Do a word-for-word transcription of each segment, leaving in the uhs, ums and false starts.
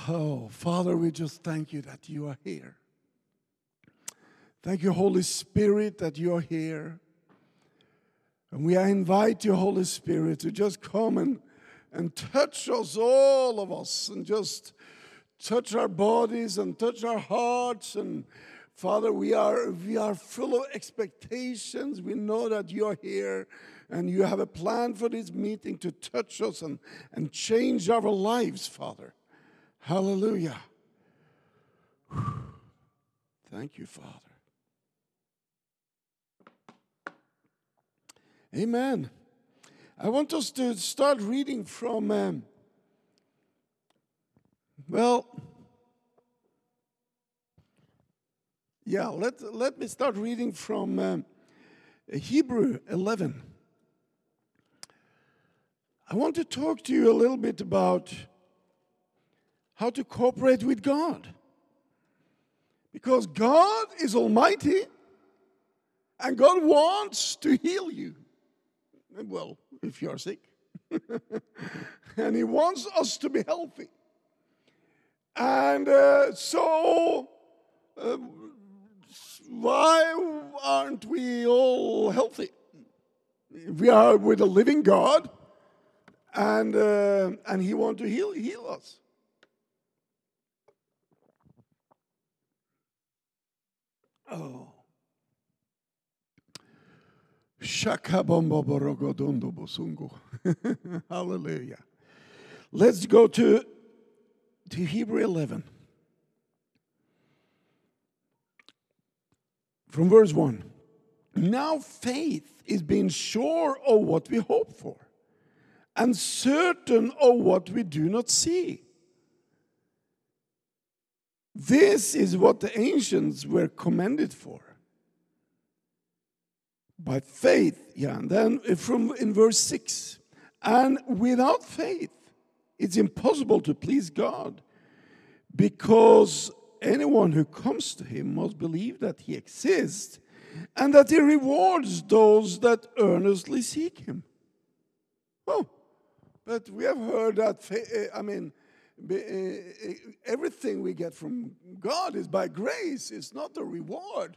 Oh, Father, we just thank you that you are here. Thank you, Holy Spirit, that you are here. And we invite you, Holy Spirit, to just come and, and touch us, all of us, and just touch our bodies and touch our hearts. And Father, we are, we are full of expectations. We know that you are here and you have a plan for this meeting to touch us and, and change our lives, Father. Hallelujah. Whew. Thank you, Father. Amen. I want us to start reading from, um, well, yeah, let, let me start reading from um, Hebrew eleven. I want to talk to you a little bit about how to cooperate with God. Because God is almighty and God wants to heal you. Well, if you are sick. And he wants us to be healthy. And uh, so, uh, why aren't we all healthy? We are with a living God, and uh, and he wants to heal, heal us. Oh. Hallelujah. Let's go to, to Hebrew eleven. From verse one. Now faith is being sure of what we hope for, and certain of what we do not see. This is what the ancients were commended for. By faith, yeah, and then from in verse six, and without faith, it's impossible to please God, because anyone who comes to him must believe that he exists, and that he rewards those that earnestly seek him. Oh, but we have heard that, I mean, everything we get from God is by grace, it's not a reward.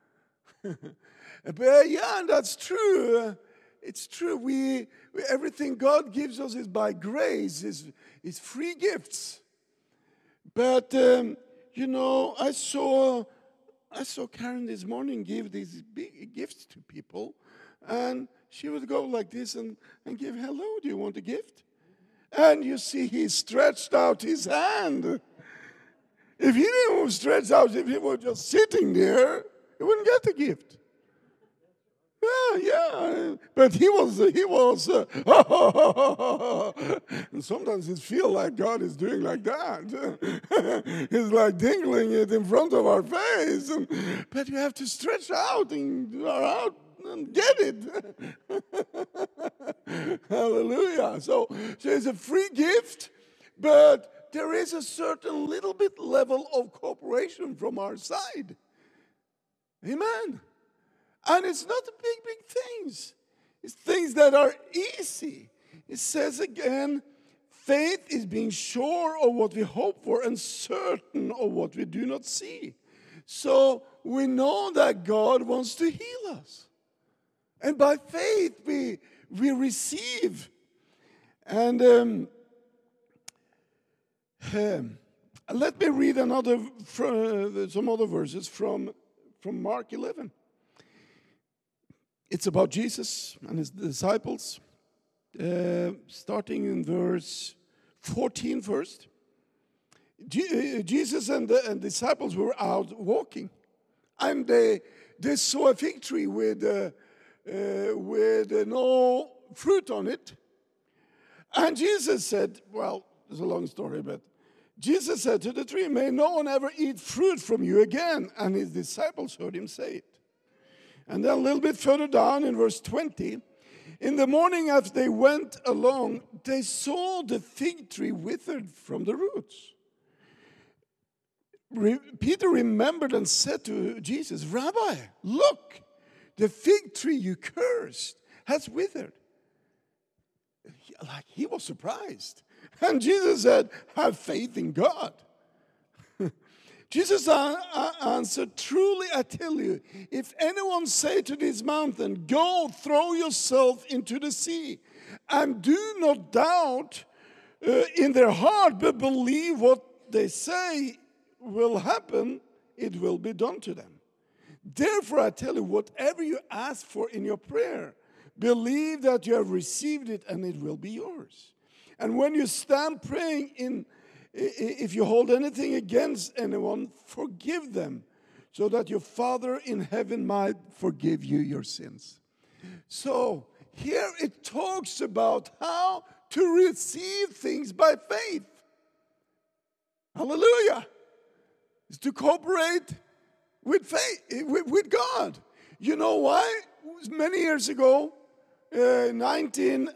But yeah, and that's true. It's true. We everything God gives us is by grace. is is free gifts. But um, you know, I saw I saw Karen this morning give these big gifts to people, and she would go like this and and give hello. Do you want a gift? And you see, he stretched out his hand. If he didn't stretch out, if he was just sitting there, he wouldn't get the gift. Yeah, yeah, but he was, he was, uh, and sometimes it feels like God is doing like that. He's like dingling it in front of our face, and, but you have to stretch out and out and get it. Hallelujah. So, so it's a free gift, but there is a certain little bit level of cooperation from our side. Amen. And it's not the big, big things. It's things that are easy. It says again, faith is being sure of what we hope for and certain of what we do not see. So we know that God wants to heal us. And by faith we, we receive. And um, um, let me read another, uh, some other verses from, from Mark eleven. It's about Jesus and his disciples, uh, starting in verse fourteen first. Je- Jesus and the and disciples were out walking, and they they saw a fig tree with uh, uh, with uh, no fruit on it. And Jesus said, well, it's a long story, but Jesus said to the tree, "May no one ever eat fruit from you again." And his disciples heard him say it. And then a little bit further down in verse twenty, in the morning as they went along, they saw the fig tree withered from the roots. Re- Peter remembered and said to Jesus, "Rabbi, look, the fig tree you cursed has withered." Like he was surprised. And Jesus said, have faith in God. Jesus answered, truly I tell you, if anyone say to this mountain, go throw yourself into the sea, and do not doubt uh, in their heart, but believe what they say will happen, it will be done to them. Therefore I tell you, whatever you ask for in your prayer, believe that you have received it and it will be yours. And when you stand praying, in, if you hold anything against anyone, forgive them, so that your Father in heaven might forgive you your sins. So here it talks about how to receive things by faith. Hallelujah. It's to cooperate with faith, with, with God. You know why? Many years ago, uh, nineteen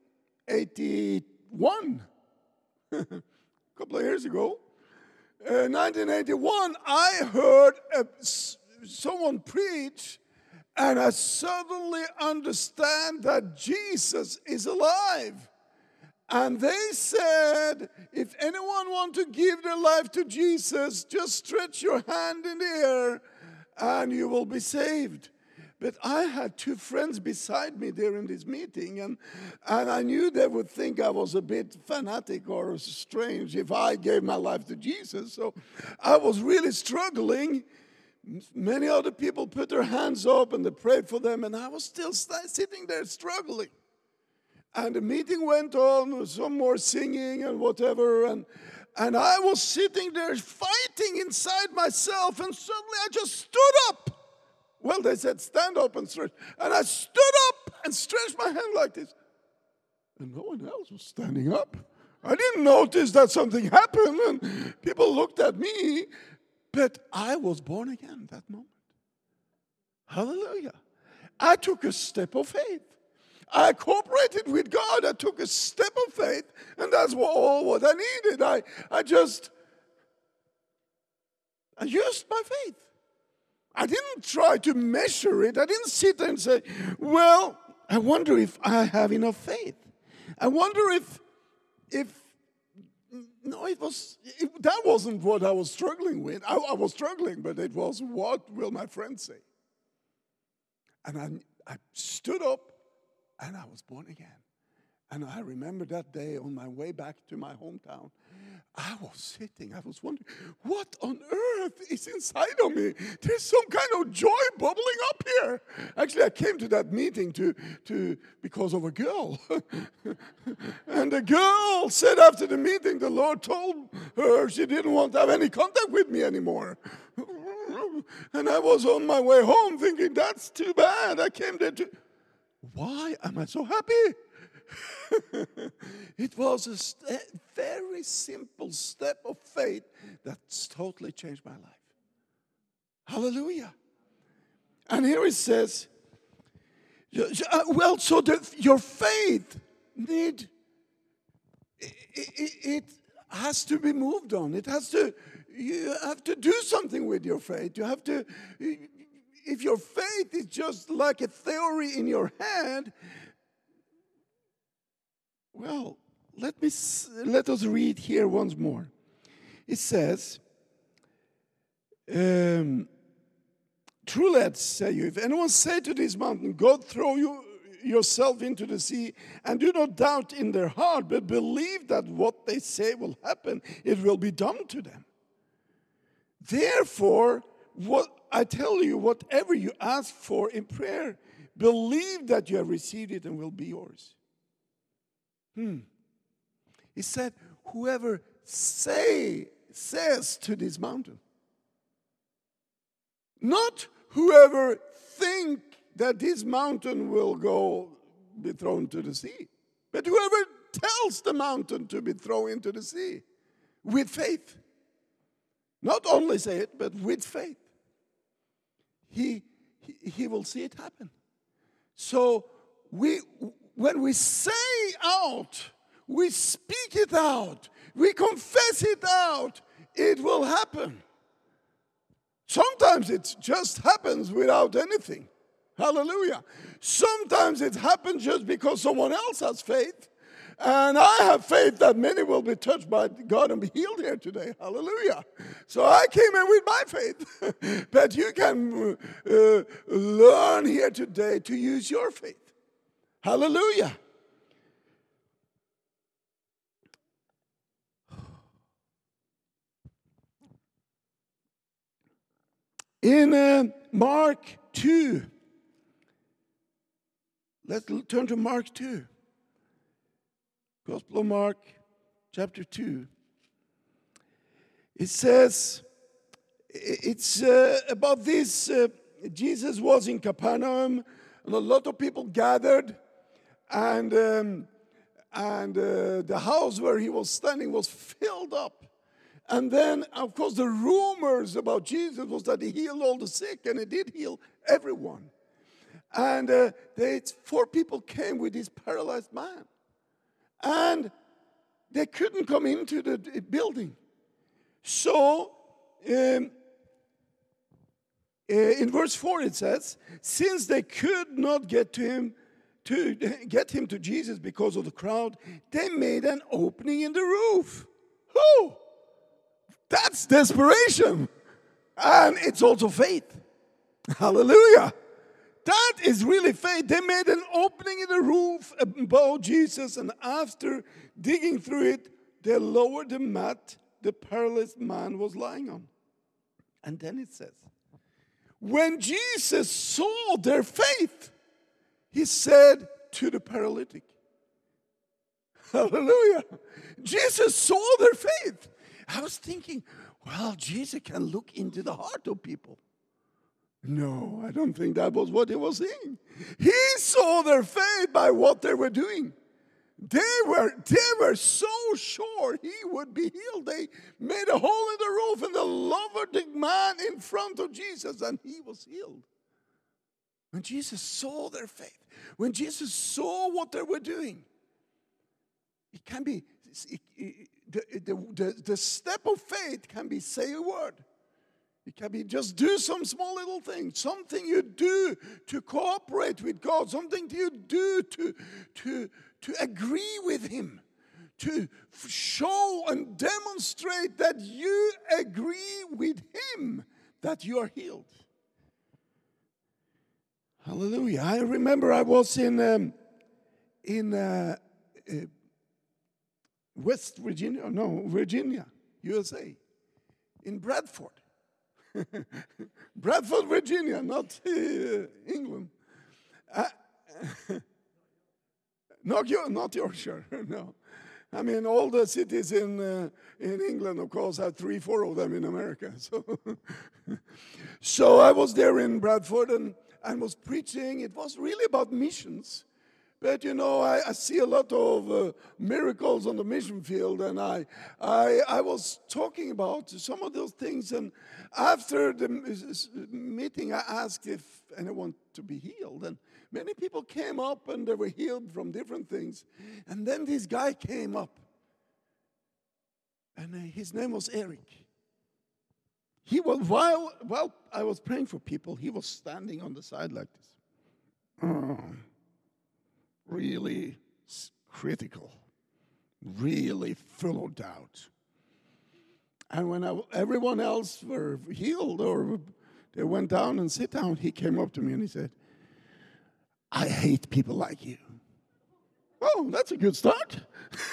eighty-one, a couple of years ago, uh, nineteen eighty-one, I heard a, someone preach, and I suddenly understand that Jesus is alive. And they said, if anyone wants to give their life to Jesus, just stretch your hand in the air and you will be saved. But I had two friends beside me there in this meeting, and, and I knew they would think I was a bit fanatic or strange if I gave my life to Jesus. So I was really struggling. Many other people put their hands up and they prayed for them, and I was still sitting there struggling. And the meeting went on, some more singing and whatever, and and I was sitting there fighting inside myself, and suddenly I just stood up. Well, they said, stand up and stretch. And I stood up and stretched my hand like this. And no one else was standing up. I didn't notice that something happened, and people looked at me, but I was born again that moment. Hallelujah. I took a step of faith. I cooperated with God. I took a step of faith, and that's what, all what I needed. I, I just, I used my faith. I didn't try to measure it. I didn't sit there and say, well, I wonder if I have enough faith. I wonder if, if, no, it was, it, that wasn't what I was struggling with. I, I was struggling, but it was, what will my friends say? And I, I stood up, and I was born again. And I remember that day on my way back to my hometown, I was sitting, I was wondering, what on earth is inside of me? There's some kind of joy bubbling up here. Actually, I came to that meeting to, to because of a girl. And the girl said after the meeting, the Lord told her she didn't want to have any contact with me anymore. And I was on my way home thinking, that's too bad. I came there to... Why am I so happy? It was a st- very simple step of faith that's totally changed my life. Hallelujah. And here it says, well, so that your faith need, it, it, it has to be moved on. It has to, you have to do something with your faith. You have to... If your faith is just like a theory in your head, well, let me let us read here once more. It says, um, truly I say you, if anyone say to this mountain, go throw you yourself into the sea, and do not doubt in their heart, but believe that what they say will happen, it will be done to them. Therefore, what I tell you, whatever you ask for in prayer, believe that you have received it and will be yours. Hmm. He said, whoever say, says to this mountain. Not whoever think that this mountain will go, be thrown to the sea. But whoever tells the mountain to be thrown into the sea with faith. Not only say it, but with faith. He, he, he will see it happen. So we, when we say out, we speak it out, we confess it out, it will happen. Sometimes it just happens without anything. Hallelujah. Sometimes it happens just because someone else has faith. And I have faith that many will be touched by God and be healed here today. Hallelujah. So I came in with my faith. But you can uh, learn here today to use your faith. Hallelujah. In uh, Mark two, let's turn to Mark two. Gospel of Mark, chapter two. It says, it's uh, about this, uh, Jesus was in Capernaum, and a lot of people gathered, and, um, and uh, the house where he was standing was filled up. And then, of course, the rumors about Jesus was that he healed all the sick, and he did heal everyone. And uh, they, four people came with this paralyzed man. And they couldn't come into the building. So, um, uh, in verse four it says, since they could not get to him, to get him to Jesus because of the crowd, they made an opening in the roof. Who? That's desperation. And it's also faith. Hallelujah. That is really faith. They made an opening in the roof above Jesus, and after digging through it, they lowered the mat the paralyzed man was lying on. And then it says, when Jesus saw their faith, he said to the paralytic, hallelujah. Jesus saw their faith. I was thinking, well, Jesus can look into the heart of people. No, I don't think that was what he was saying. He saw their faith by what they were doing. They were, they were so sure he would be healed. They made a hole in the roof and they lowered the man in front of Jesus, and he was healed. When Jesus saw their faith, when Jesus saw what they were doing, it can be, it, it, the, the, the, the step of faith can be say a word. It can be just do some small little thing, something you do to cooperate with God, something you do to, to, to agree with him, to show and demonstrate that you agree with him that you are healed. Hallelujah. I remember I was in, um, in uh, uh, West Virginia, no, Virginia, U S A, in Bradford. Bradford, Virginia, not uh, England. Uh, not, not Yorkshire, no. I mean, all the cities in uh, in England, of course, have three, four of them in America. So, so I was there in Bradford and, and was preaching. It was really about missions. But, you know, I, I see a lot of uh, miracles on the mission field, and I, I I was talking about some of those things. And after the meeting, I asked if anyone to be healed. And many people came up, and they were healed from different things. And then this guy came up, and uh, his name was Eric. He was, while, while I was praying for people, he was standing on the side like this. Oh. Really critical, really full of doubt. And when I, everyone else were healed or they went down and sit down, he came up to me and he said, I hate people like you. Oh, that's a good start.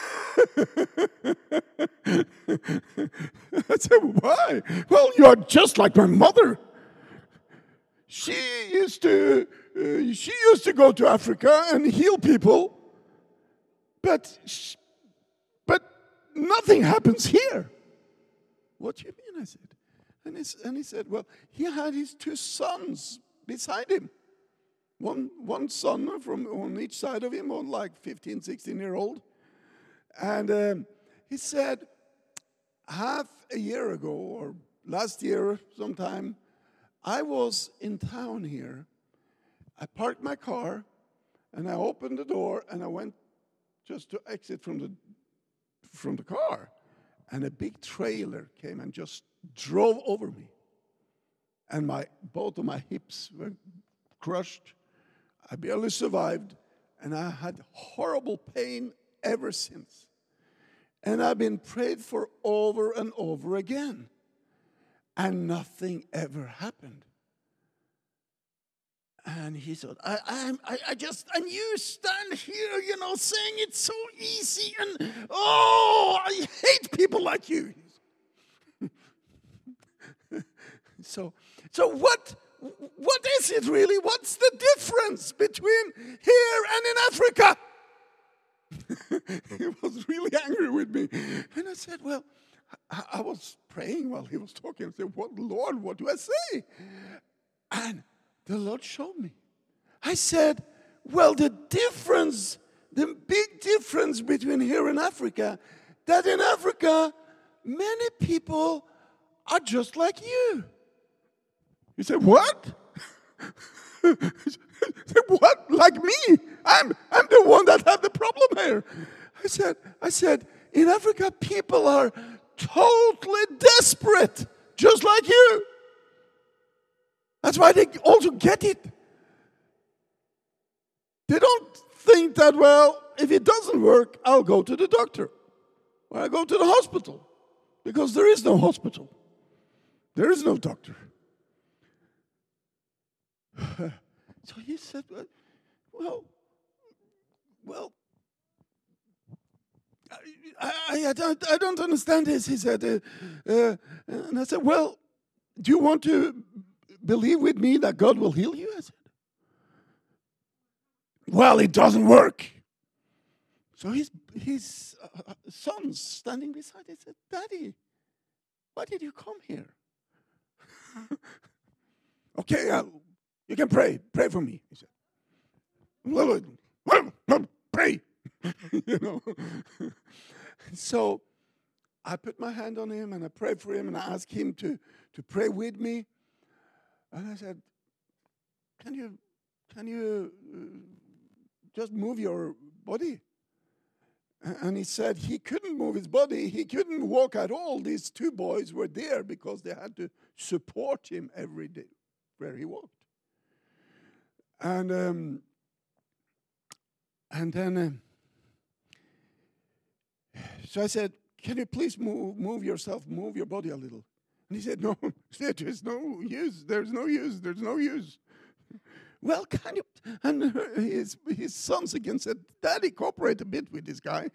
I said, why? Well, you are just like my mother. She used to uh, she used to go to Africa and heal people, but she, but nothing happens here. What do you mean? I said, and he, and he said, well, he had his two sons beside him. One one son from on each side of him, on like fifteen, sixteen year old, and um, he said, half a year ago or last year sometime, I was in town here. I parked my car, and I opened the door, and I went just to exit from the from the car, and a big trailer came and just drove over me, and my both of my hips were crushed. I barely survived, and I had horrible pain ever since. And I've been prayed for over and over again. And nothing ever happened. And he said, I, I, I just, and you stand here, you know, saying it's so easy. And, oh, I hate people like you. so, so what, what is it really? What's the difference between here and in Africa? He was really angry with me. And I said, well, I, I was praying while he was talking. I said, what, Lord, what do I say? And the Lord showed me. I said, well, the difference, the big difference between here and Africa, that in Africa, many people are just like you. He said, what? Said, what? Like me? I'm I'm the one that had the problem here. I said, I said, in Africa, people are totally desperate, just like you. That's why they also get it. They don't think that, well, if it doesn't work, I'll go to the doctor. Or I go to the hospital. Because there is no hospital. There is no doctor. So he said, well, well, I, I, I, don't, I don't understand this. He said, uh, uh, and I said, well, do you want to believe with me that God will heal you? I said, well, it doesn't work. So his, his uh, son's standing beside him. He said, Daddy, why did you come here? Okay, uh, you can pray. Pray for me, he said. Well, well, well, pray. You know. So I put my hand on him and I prayed for him and I asked him to, to pray with me. And I said, can you, can you uh, just move your body? And he said he couldn't move his body. He couldn't walk at all. These two boys were there because they had to support him every day where he walked. And um, and then, um, so I said, can you please move, move yourself, move your body a little? And he said, no, there's no use. There's no use. There's no use. Well, can you? And his his sons again said, Daddy, cooperate a bit with this guy.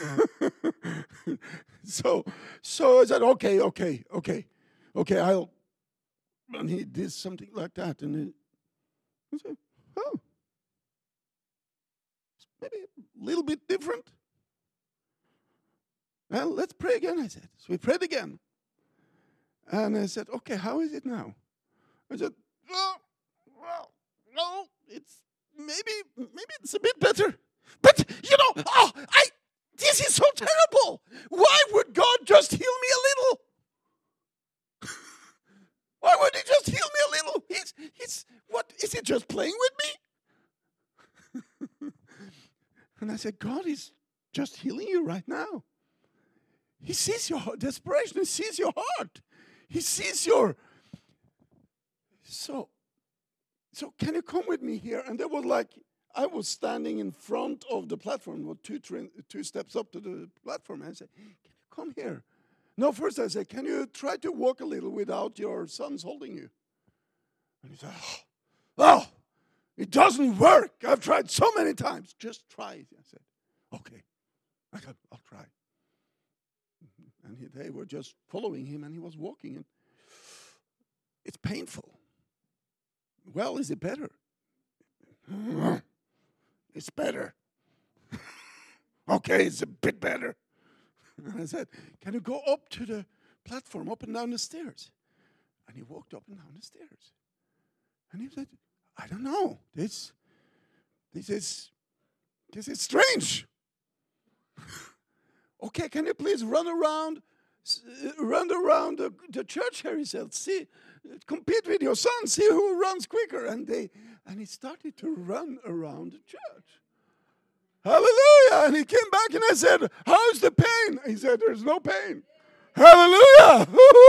so, so I said, okay, okay, okay, okay, I'll. And he did something like that, and he, he said, oh, maybe a little bit different. Well, let's pray again, I said. So we prayed again. And I said, okay, how is it now? I said, oh, well, no, it's maybe, maybe it's a bit better. But, you know, oh, I, this is so terrible. Why would God just heal me a little? Why would he just heal me a little? He's, he's, what, is he just playing with me? And I said, God is just healing you right now. He sees your desperation. He sees your heart. He sees your... So, so can you come with me here? And there was like, I was standing in front of the platform, with two, tra- two steps up to the platform. And I said, can you come here? No, first I said, can you try to walk a little without your sons holding you? And he said, oh, oh it doesn't work. I've tried so many times. Just try it. I said, okay, I got, I'll try. And he, they were just following him, and he was walking. And it's painful. Well, is it better? It's better. Okay, it's a bit better. And I said, can you go up to the platform, up and down the stairs? And he walked up and down the stairs. And he said, I don't know. This, this is, this is strange. Okay, can you please run around, run around the, the church here? He said, see, compete with your son, see who runs quicker. And they, and he started to run around the church. Hallelujah. And he came back and I said, how's the pain? He said, there's no pain. Hallelujah.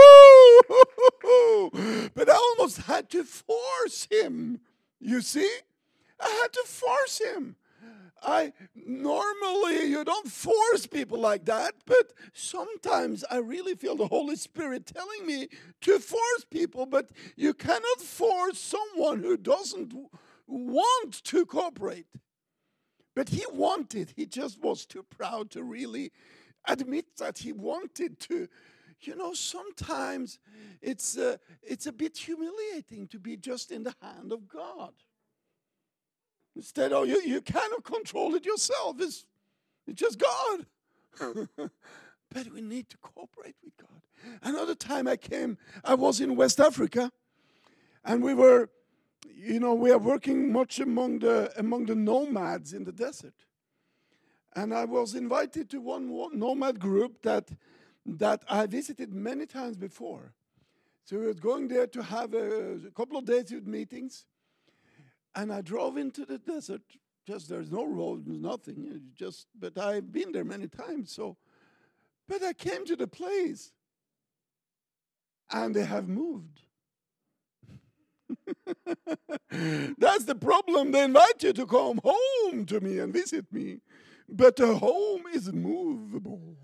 But I almost had to force him. You see? I had to force him. I normally you don't force people like that, but sometimes I really feel the Holy Spirit telling me to force people, but you cannot force someone who doesn't want to cooperate. But he wanted, he just was too proud to really admit that he wanted to. You know, sometimes it's uh, it's a bit humiliating to be just in the hand of God. Instead of you, you cannot control it yourself. It's, it's just God. But we need to cooperate with God. Another time I came, I was in West Africa, and we were, you know, we are working much among the among the nomads in the desert. And I was invited to one nomad group that that I visited many times before. So we were going there to have a, a couple of days with meetings. And I drove into the desert. Just there's no road, nothing. Just, but I've been there many times. So, but I came to the place, and they have moved. That's the problem. They invite you to come home to me and visit me, but the home is movable.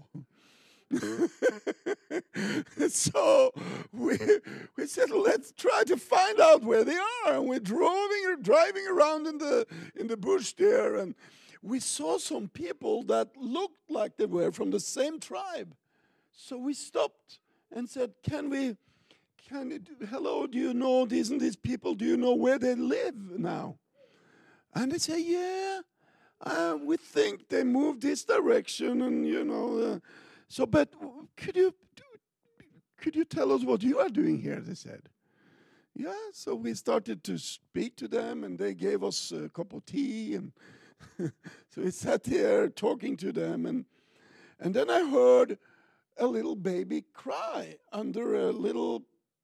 So we we said, let's try to find out where they are. And we're driving driving around in the in the bush there, and we saw some people that looked like they were from the same tribe. So we stopped and said, "Can we? Can you do, hello? Do you know these and these people? Do you know where they live now?" And they say, "Yeah, uh, we think they moved this direction, and you know." Uh, So, but could you could you tell us what you are doing here? They said. Yeah, so we started to speak to them, and they gave us a cup of tea, and so we sat here talking to them, and and then I heard a little baby cry under a little,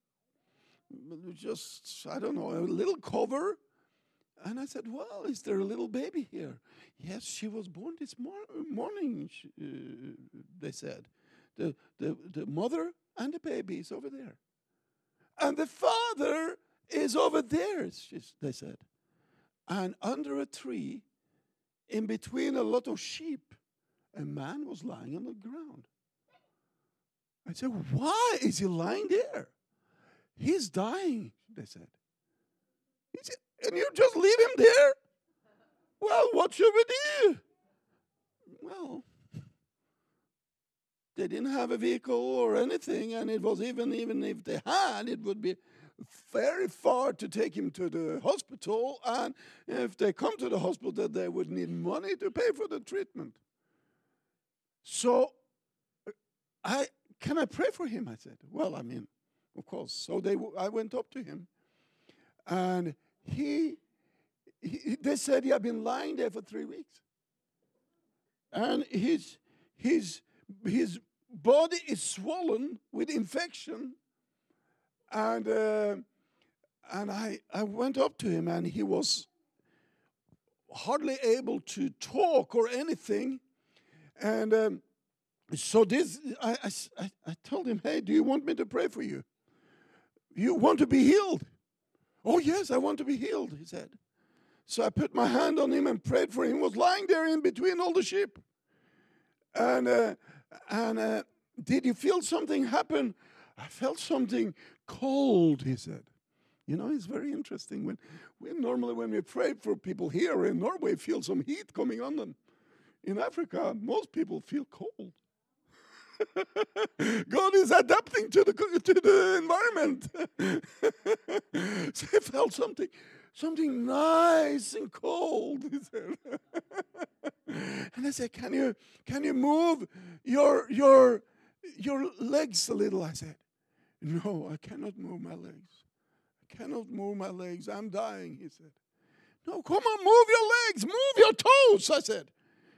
just I don't know, a little cover, and I said, "Well, is there a little baby here?" "Yes, she was born this mor- morning," she, uh, they said. The, the, the mother and the baby is over there. And the father is over there, she, they said. And under a tree, in between a lot of sheep, a man was lying on the ground. I said, "Why is he lying there?" "He's dying," they said. He said, "And you just leave him there? Well, what should we do?" Well, they didn't have a vehicle or anything, and it was even, even if they had, it would be very far to take him to the hospital, and if they come to the hospital, they would need money to pay for the treatment. So, I can I pray for him? I said. Well, I mean, of course. So they, I went up to him, and he, he they said he had been lying there for three weeks. And his his his body is swollen with infection, and uh, and I I went up to him, and he was hardly able to talk or anything, and um, so this I, I I told him, "Hey, do you want me to pray for you? You want to be healed?" "Oh yes, I want to be healed," he said. So I put my hand on him and prayed for him. He was lying there in between all the sheep. And uh, and uh, did you feel something happen? "I felt something cold," he said. You know, it's very interesting. When we normally, when we pray for people here in Norway, feel some heat coming on them. In Africa, most people feel cold. God is adapting to the to the environment. So he felt something, something nice and cold, he said. And I said, "Can you can you move your your your legs a little?" I said. "No, I cannot move my legs. I cannot move my legs. I'm dying," he said. "No, come on, move your legs, move your toes," I said.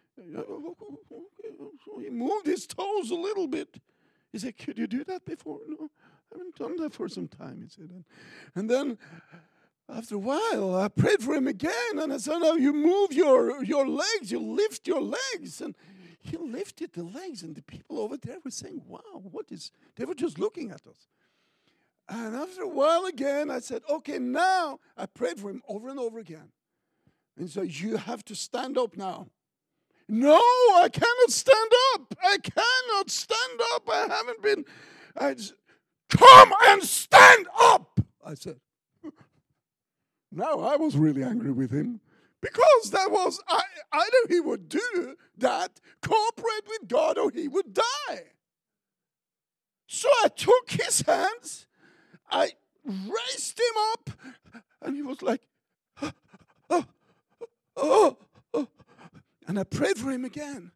So he moved his toes a little bit. He said, "Could you do that before?" "No, I haven't done that for some time," he said. And, and then after a while, I prayed for him again, and I said, "Now you move your, your legs, you lift your legs." And he lifted the legs, and the people over there were saying, "Wow, what is," they were just looking at us. And after a while again, I said, "Okay, now," I prayed for him over and over again. And so you have to stand up now. No, I cannot stand up. I cannot stand up. I haven't been. I just, come and stand up, I said. Now I was really angry with him. Because that was, I, either he would do that, cooperate with God, or he would die. So I took his hands, I raised him up, and he was like, oh, oh, oh, oh. And I prayed for him again.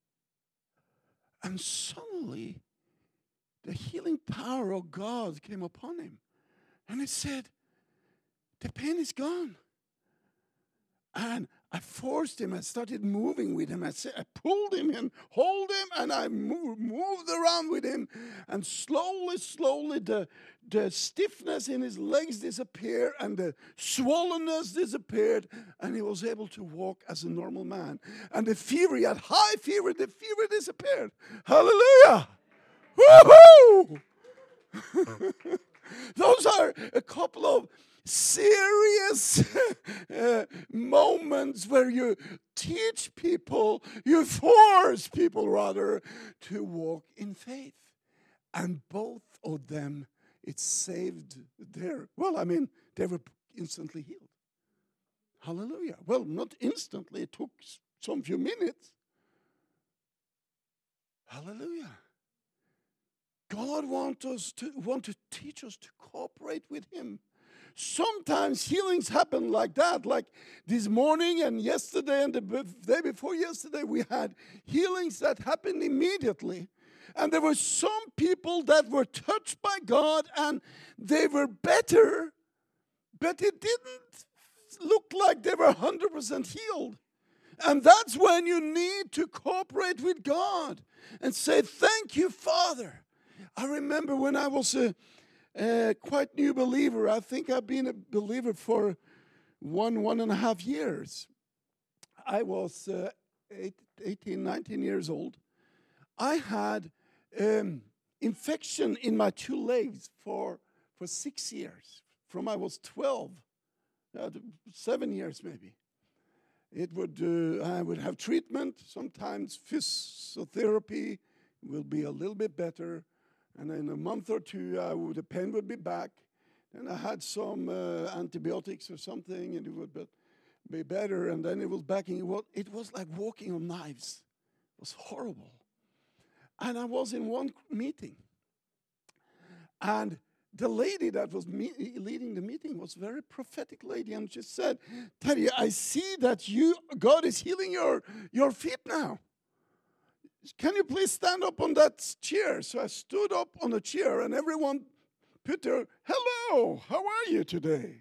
And suddenly, the healing power of God came upon him. And it said, the pain is gone. And I forced him. I started moving with him. I said, I pulled him and hold him, and I moved, moved around with him. And slowly, slowly, the, the stiffness in his legs disappeared, and the swollenness disappeared, and he was able to walk as a normal man. And the fever, he had high fever, the fever disappeared. Hallelujah! Woohoo! Those are a couple of serious uh, moments where you teach people, you force people rather, to walk in faith. And both of them, it saved their, well, I mean, they were instantly healed. Hallelujah. Well, not instantly, it took some few minutes. Hallelujah. God wants us to want to teach us to cooperate with him. Sometimes healings happen like that. Like this morning and yesterday and the day before yesterday, we had healings that happened immediately. And there were some people that were touched by God and they were better, but it didn't look like they were one hundred percent healed. And that's when you need to cooperate with God and say, thank you, Father. I remember when I was a Uh, quite new believer. I think I've been a believer for one, one and a half years. I was uh, eight, eighteen, nineteen years old. I had um, infection in my two legs for, for six years. From I was twelve, uh, seven years maybe. It would, uh, I would have treatment, sometimes physiotherapy will be a little bit better. And in a month or two, uh, the pain would be back. And I had some uh, antibiotics or something, and it would be better. And then it was back. And it was, it was like walking on knives. It was horrible. And I was in one meeting. And the lady that was me- leading the meeting was a very prophetic lady. And she said, Terje, I see that you, God is healing your, your feet now. Can you please stand up on that chair? So I stood up on the chair, and everyone put their, hello, how are you today?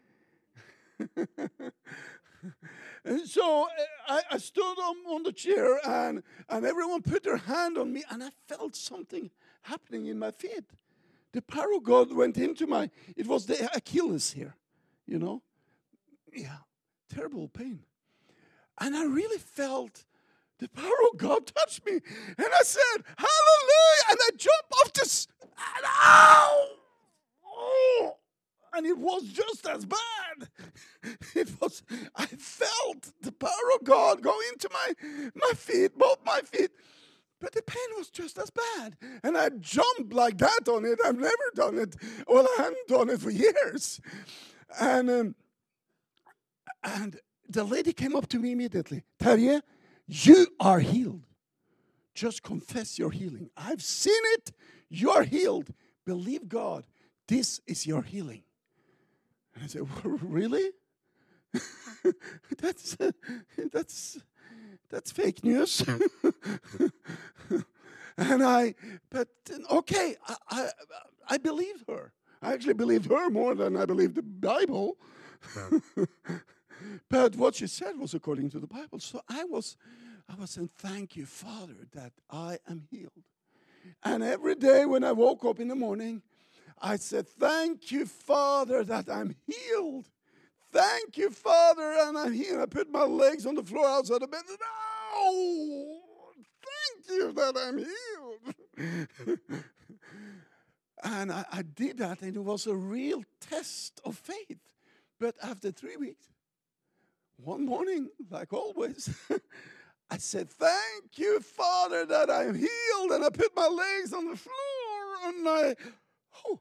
And so I, I stood on, on the chair, and, and everyone put their hand on me, and I felt something happening in my feet. The power of God went into my, it was the Achilles here, you know. Yeah, terrible pain. And I really felt the power of God touched me. And I said, hallelujah. And I jumped off this. And, ow! Oh! And it was just as bad. It was, I felt the power of God go into my, my feet, both my feet. But the pain was just as bad. And I jumped like that on it. I've never done it. Well, I hadn't done it for years. And, um, and the lady came up to me immediately. Terje, you are healed. Just confess your healing. I've seen it. You're healed. Believe God. This is your healing. And I said, well, really? that's, uh, that's, that's fake news. And I, but okay, I, I, I believed her. I actually believed her more than I believed the Bible. Yeah. But what she said was according to the Bible. So I was, I was saying, thank you, Father, that I am healed. And every day when I woke up in the morning, I said, thank you, Father, that I'm healed. Thank you, Father, and I'm healed. I put my legs on the floor outside the bed. No! Thank you that I'm healed. And I, I did that, and it was a real test of faith. But after three weeks, one morning, like always, I said, thank you, Father, that I'm healed. And I put my legs on the floor and I, oh,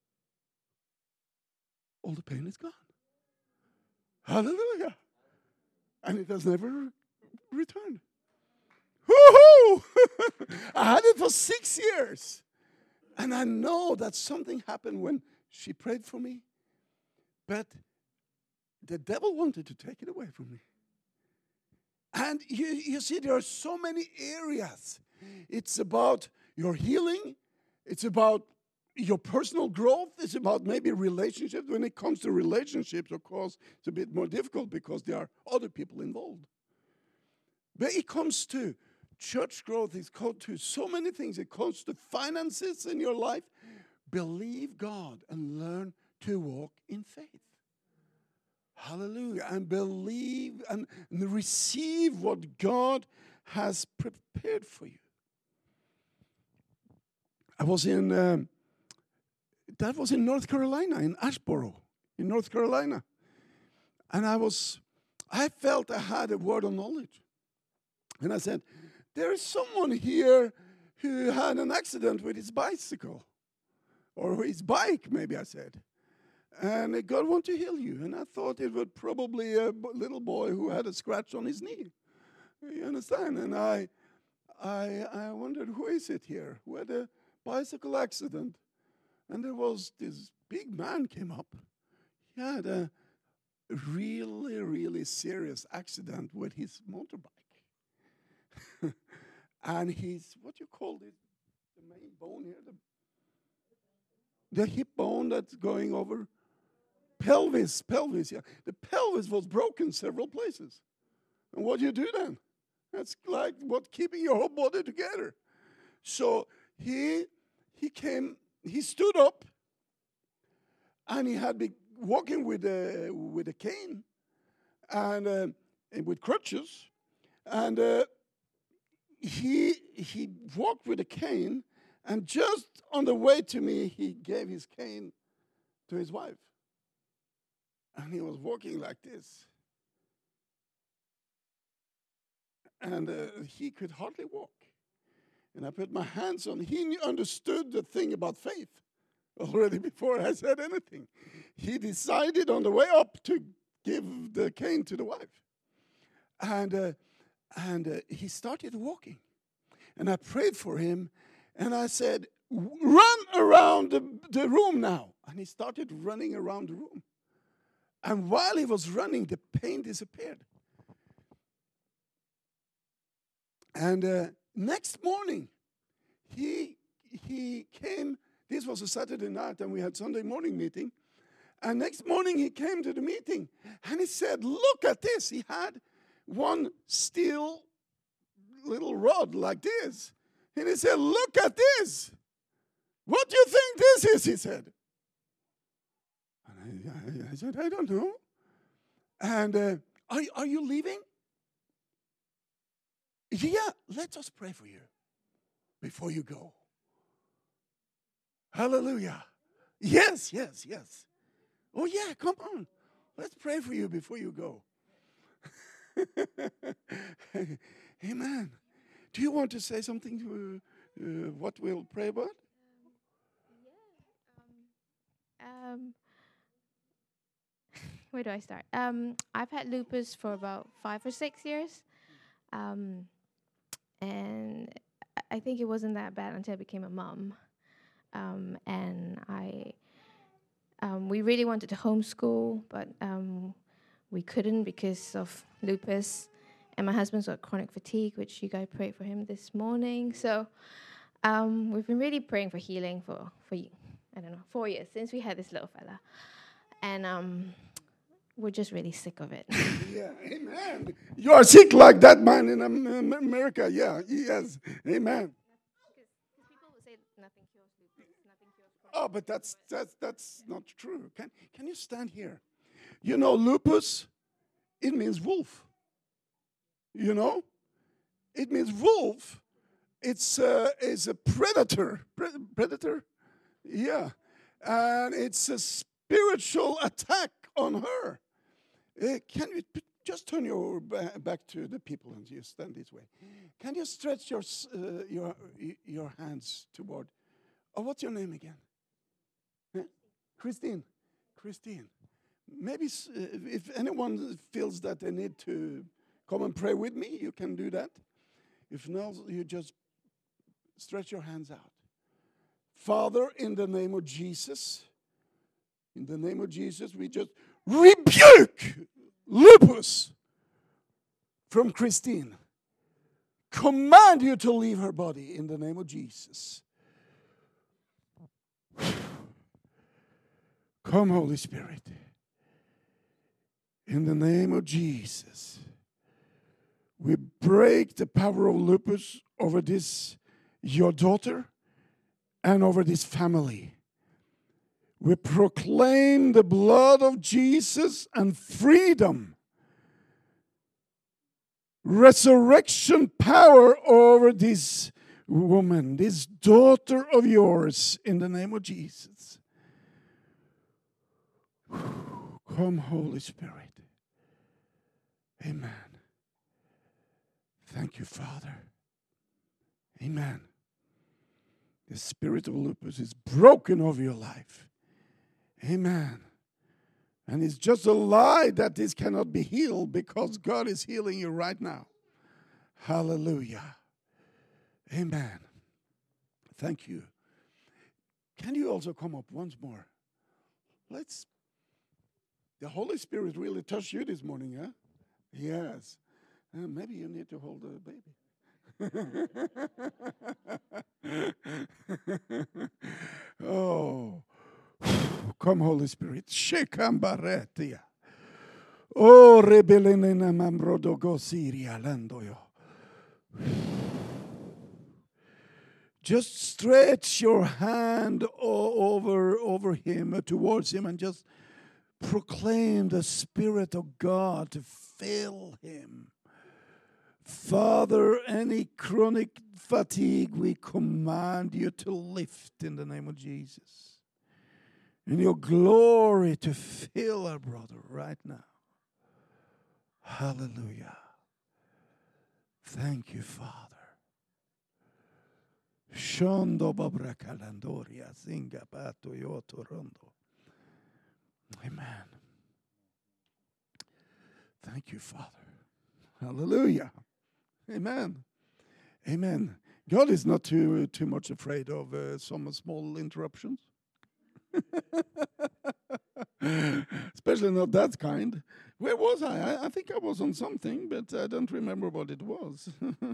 all the pain is gone. Hallelujah. And it has never returned. Woohoo! I had it for six years. And I know that something happened when she prayed for me. But the devil wanted to take it away from me. And you, you see, there are so many areas. It's about your healing. It's about your personal growth. It's about maybe relationships. When it comes to relationships, of course, it's a bit more difficult because there are other people involved. But it comes to church growth. It comes to so many things. It comes to finances in your life. Believe God and learn to walk in faith. Hallelujah. And believe and, and receive what God has prepared for you. I was in, um, that was in North Carolina, in Asheboro, in North Carolina. And I was, I felt I had a word of knowledge. And I said, there is someone here who had an accident with his bicycle. Or his bike, maybe I said. And God wants to heal you. And I thought it was probably a little boy who had a scratch on his knee. You understand? And I, I, I wondered, who is it here? Who had a bicycle accident? And there was this big man came up. He had a really, really serious accident with his motorbike. And he's, what do you call it? The main bone here? The, the hip bone that's going over. Pelvis, pelvis, yeah. The pelvis was broken several places. And what do you do then? That's like what keeping your whole body together. So he he came, he stood up, and he had been walking with a with a cane and, uh, and with crutches, and uh, he he walked with a cane, and just on the way to me, he gave his cane to his wife. And he was walking like this. And uh, he could hardly walk. And I put my hands on. He understood the thing about faith already before I said anything. He decided on the way up to give the cane to the wife. And, uh, and uh, he started walking. And I prayed for him. And I said, run around the, the room now. And he started running around the room. And while he was running, the pain disappeared. And uh, next morning, he he came. This was a Saturday night, and we had Sunday morning meeting. And next morning, he came to the meeting, and he said, look at this. He had one steel little rod like this. And he said, look at this. What do you think this is, he said. And I, I said, I don't know. And uh, are, are you leaving? Yeah, let us pray for you before you go. Hallelujah. Yes, yes, yes. Oh, yeah, come on. Let's pray for you before you go. Amen. Do you want to say something to uh, what we'll pray about? Um, yeah. Um, um, where do I start? Um, I've had lupus for about five or six years. Um, and I think it wasn't that bad until I became a mom. Um, and I, um, we really wanted to homeschool, but um, we couldn't because of lupus. And my husband's got chronic fatigue, which you guys prayed for him this morning. So um, we've been really praying for healing for, for, I don't know, four years since we had this little fella. And um, we're just really sick of it. Yeah, amen. You are sick like that man in America. Yeah, yes, amen. Because people will say nothing cures lupus, nothing cures chronic. Oh, but that's that's that's not true. Can can you stand here? You know, lupus, it means wolf. You know, it means wolf. It's a, it's a predator. Pre- predator, yeah, and it's a spiritual attack on her. Uh, can you just turn your ba- back to the people and you stand this way. Can you stretch your s- uh, your your hands toward? Oh, what's your name again? Huh? Christine. Christine. Maybe s- uh, if anyone feels that they need to come and pray with me, you can do that. If not, you just stretch your hands out. Father, in the name of Jesus, in the name of Jesus, we just rebuke lupus from Christine. Command you to leave her body in the name of Jesus. Come, Holy Spirit. In the name of Jesus, we break the power of lupus over this, your daughter, and over this family. We proclaim the blood of Jesus and freedom, resurrection power over this woman, this daughter of yours, in the name of Jesus. Come, Holy Spirit. Amen. Thank you, Father. Amen. The spirit of lupus is broken over your life. Amen. And it's just a lie that this cannot be healed, because God is healing you right now. Hallelujah. Amen. Thank you. Can you also come up once more? Let's. The Holy Spirit really touched you this morning, huh? Yes. Uh, maybe you need to hold the baby. Oh. Come, Holy Spirit. Shekambaretia. Oh, rebelenena mamrodogo siria landoyo. Just stretch your hand over, over him, towards him, and just proclaim the Spirit of God to fill him. Father, any chronic fatigue, we command you to lift in the name of Jesus. In your glory to fill our brother right now. Hallelujah. Thank you, Father. Shondo babrakalandoria singa pato yotorondo. Amen. Thank you, Father. Hallelujah. Amen. Amen. God is not too too much afraid of uh, some small interruptions. Especially not that kind. Where was I? I? I think I was on something, but I don't remember what it was.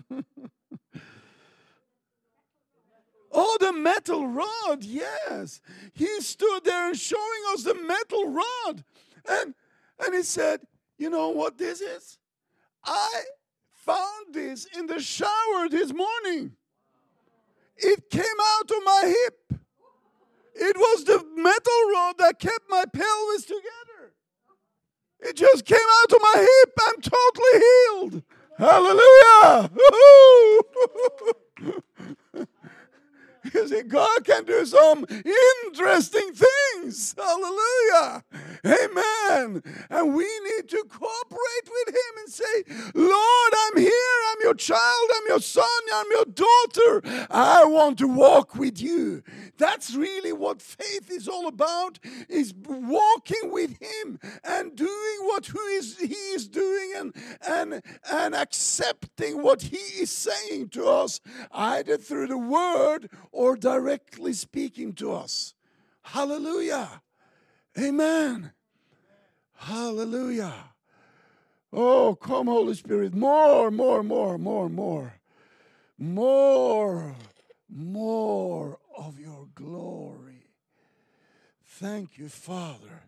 Oh, the metal rod, yes. He stood there and showing us the metal rod. And, and he said, you know what this is? I found this in the shower this morning. It came out of my hip. It was the metal rod that kept my pelvis together. It just came out of my hip. I'm totally healed. Hallelujah. You see, God can do some interesting things. Hallelujah. Amen. And we need to cooperate with him and say, Lord, I'm here. I'm your child. I'm your son. I'm your daughter. I want to walk with you. That's really what faith is all about, is walking with him and doing what who is, he is doing, and, and, and accepting what he is saying to us, either through the word or directly speaking to us. Hallelujah. Amen. Hallelujah. Oh, come, Holy Spirit. More, more, more, more, more. More, more of your glory. Thank you, Father.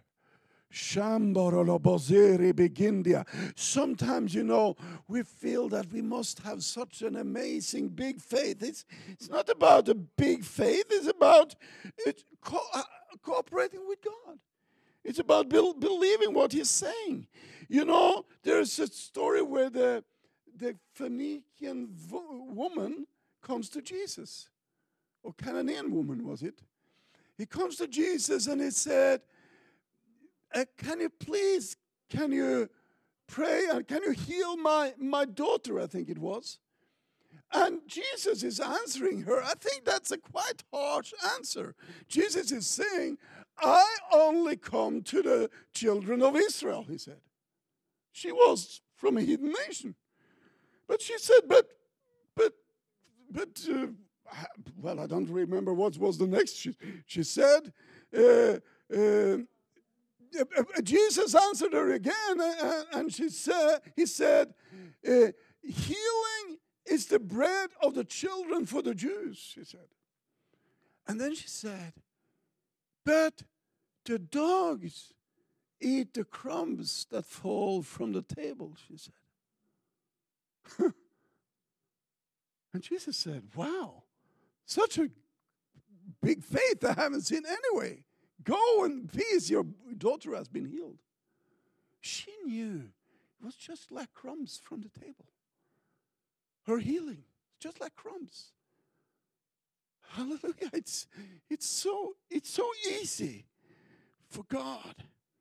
Sometimes, you know, we feel that we must have such an amazing big faith. It's, it's not about a big faith. It's about it, co- uh, cooperating with God. It's about be- believing what he's saying. You know, there's a story where the, the Phoenician vo- woman comes to Jesus. Or Canaanian woman, was it? He comes to Jesus and he said, Uh, can you please, can you pray, and can you heal my, my daughter, I think it was. And Jesus is answering her. I think that's a quite harsh answer. Jesus is saying, I only come to the children of Israel, he said. She was from a heathen nation. But she said, but, but, but, uh, well, I don't remember what was the next. She, she said, uh, uh, Jesus answered her again, uh, and she said, he said, uh, healing is the bread of the children for the Jews, she said. And then she said, but the dogs eat the crumbs that fall from the table, she said. And Jesus said, wow, such a big faith I haven't seen anyway. Go in peace, your daughter has been healed. She knew it was just like crumbs from the table. Her healing, just like crumbs. Hallelujah. It's, it's, so, it's so easy for God.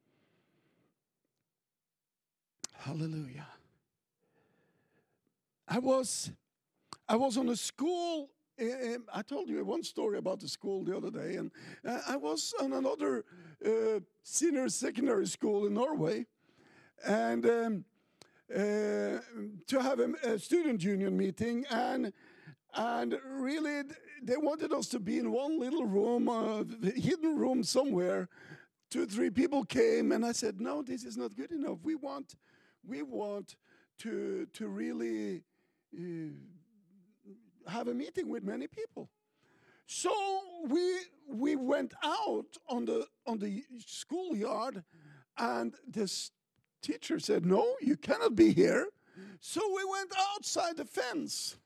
Hallelujah. I was, I was on a school. Um, I told you one story about the school the other day, and uh, I was on another uh, senior secondary school in Norway, and um, uh, to have a, a student union meeting, and and really they wanted us to be in one little room, a hidden room somewhere. Two, three people came, and I said, "No, this is not good enough. We want, we want to to really." Uh, have a meeting with many people. So we we went out on the on the schoolyard, and this teacher said, "No, you cannot be here." So we went outside the fence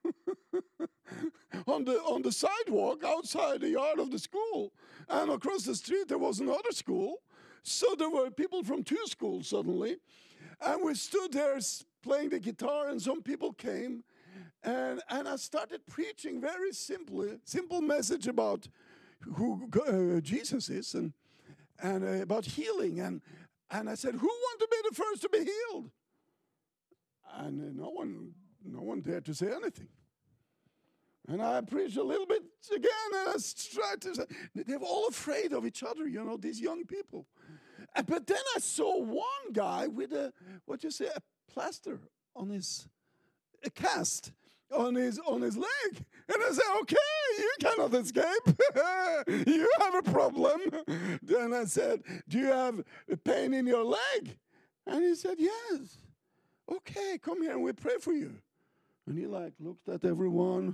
on the on the sidewalk outside the yard of the school, and across the street there was another school. So there were people from two schools suddenly, and we stood there playing the guitar, and some people came. And and I started preaching very simply, simple message about who uh, Jesus is, and and uh, about healing, and and I said, who want to be the first to be healed? And uh, no one, no one dared to say anything. And I preached a little bit again, and I tried to say, they were all afraid of each other, you know, these young people. Uh, but then I saw one guy with a what you say a plaster on his a cast. on his on his leg. And I said, okay, you cannot escape. You have a problem. Then I said, do you have pain in your leg? And he said, yes. Okay, come here and we pray for you. And he like looked at everyone.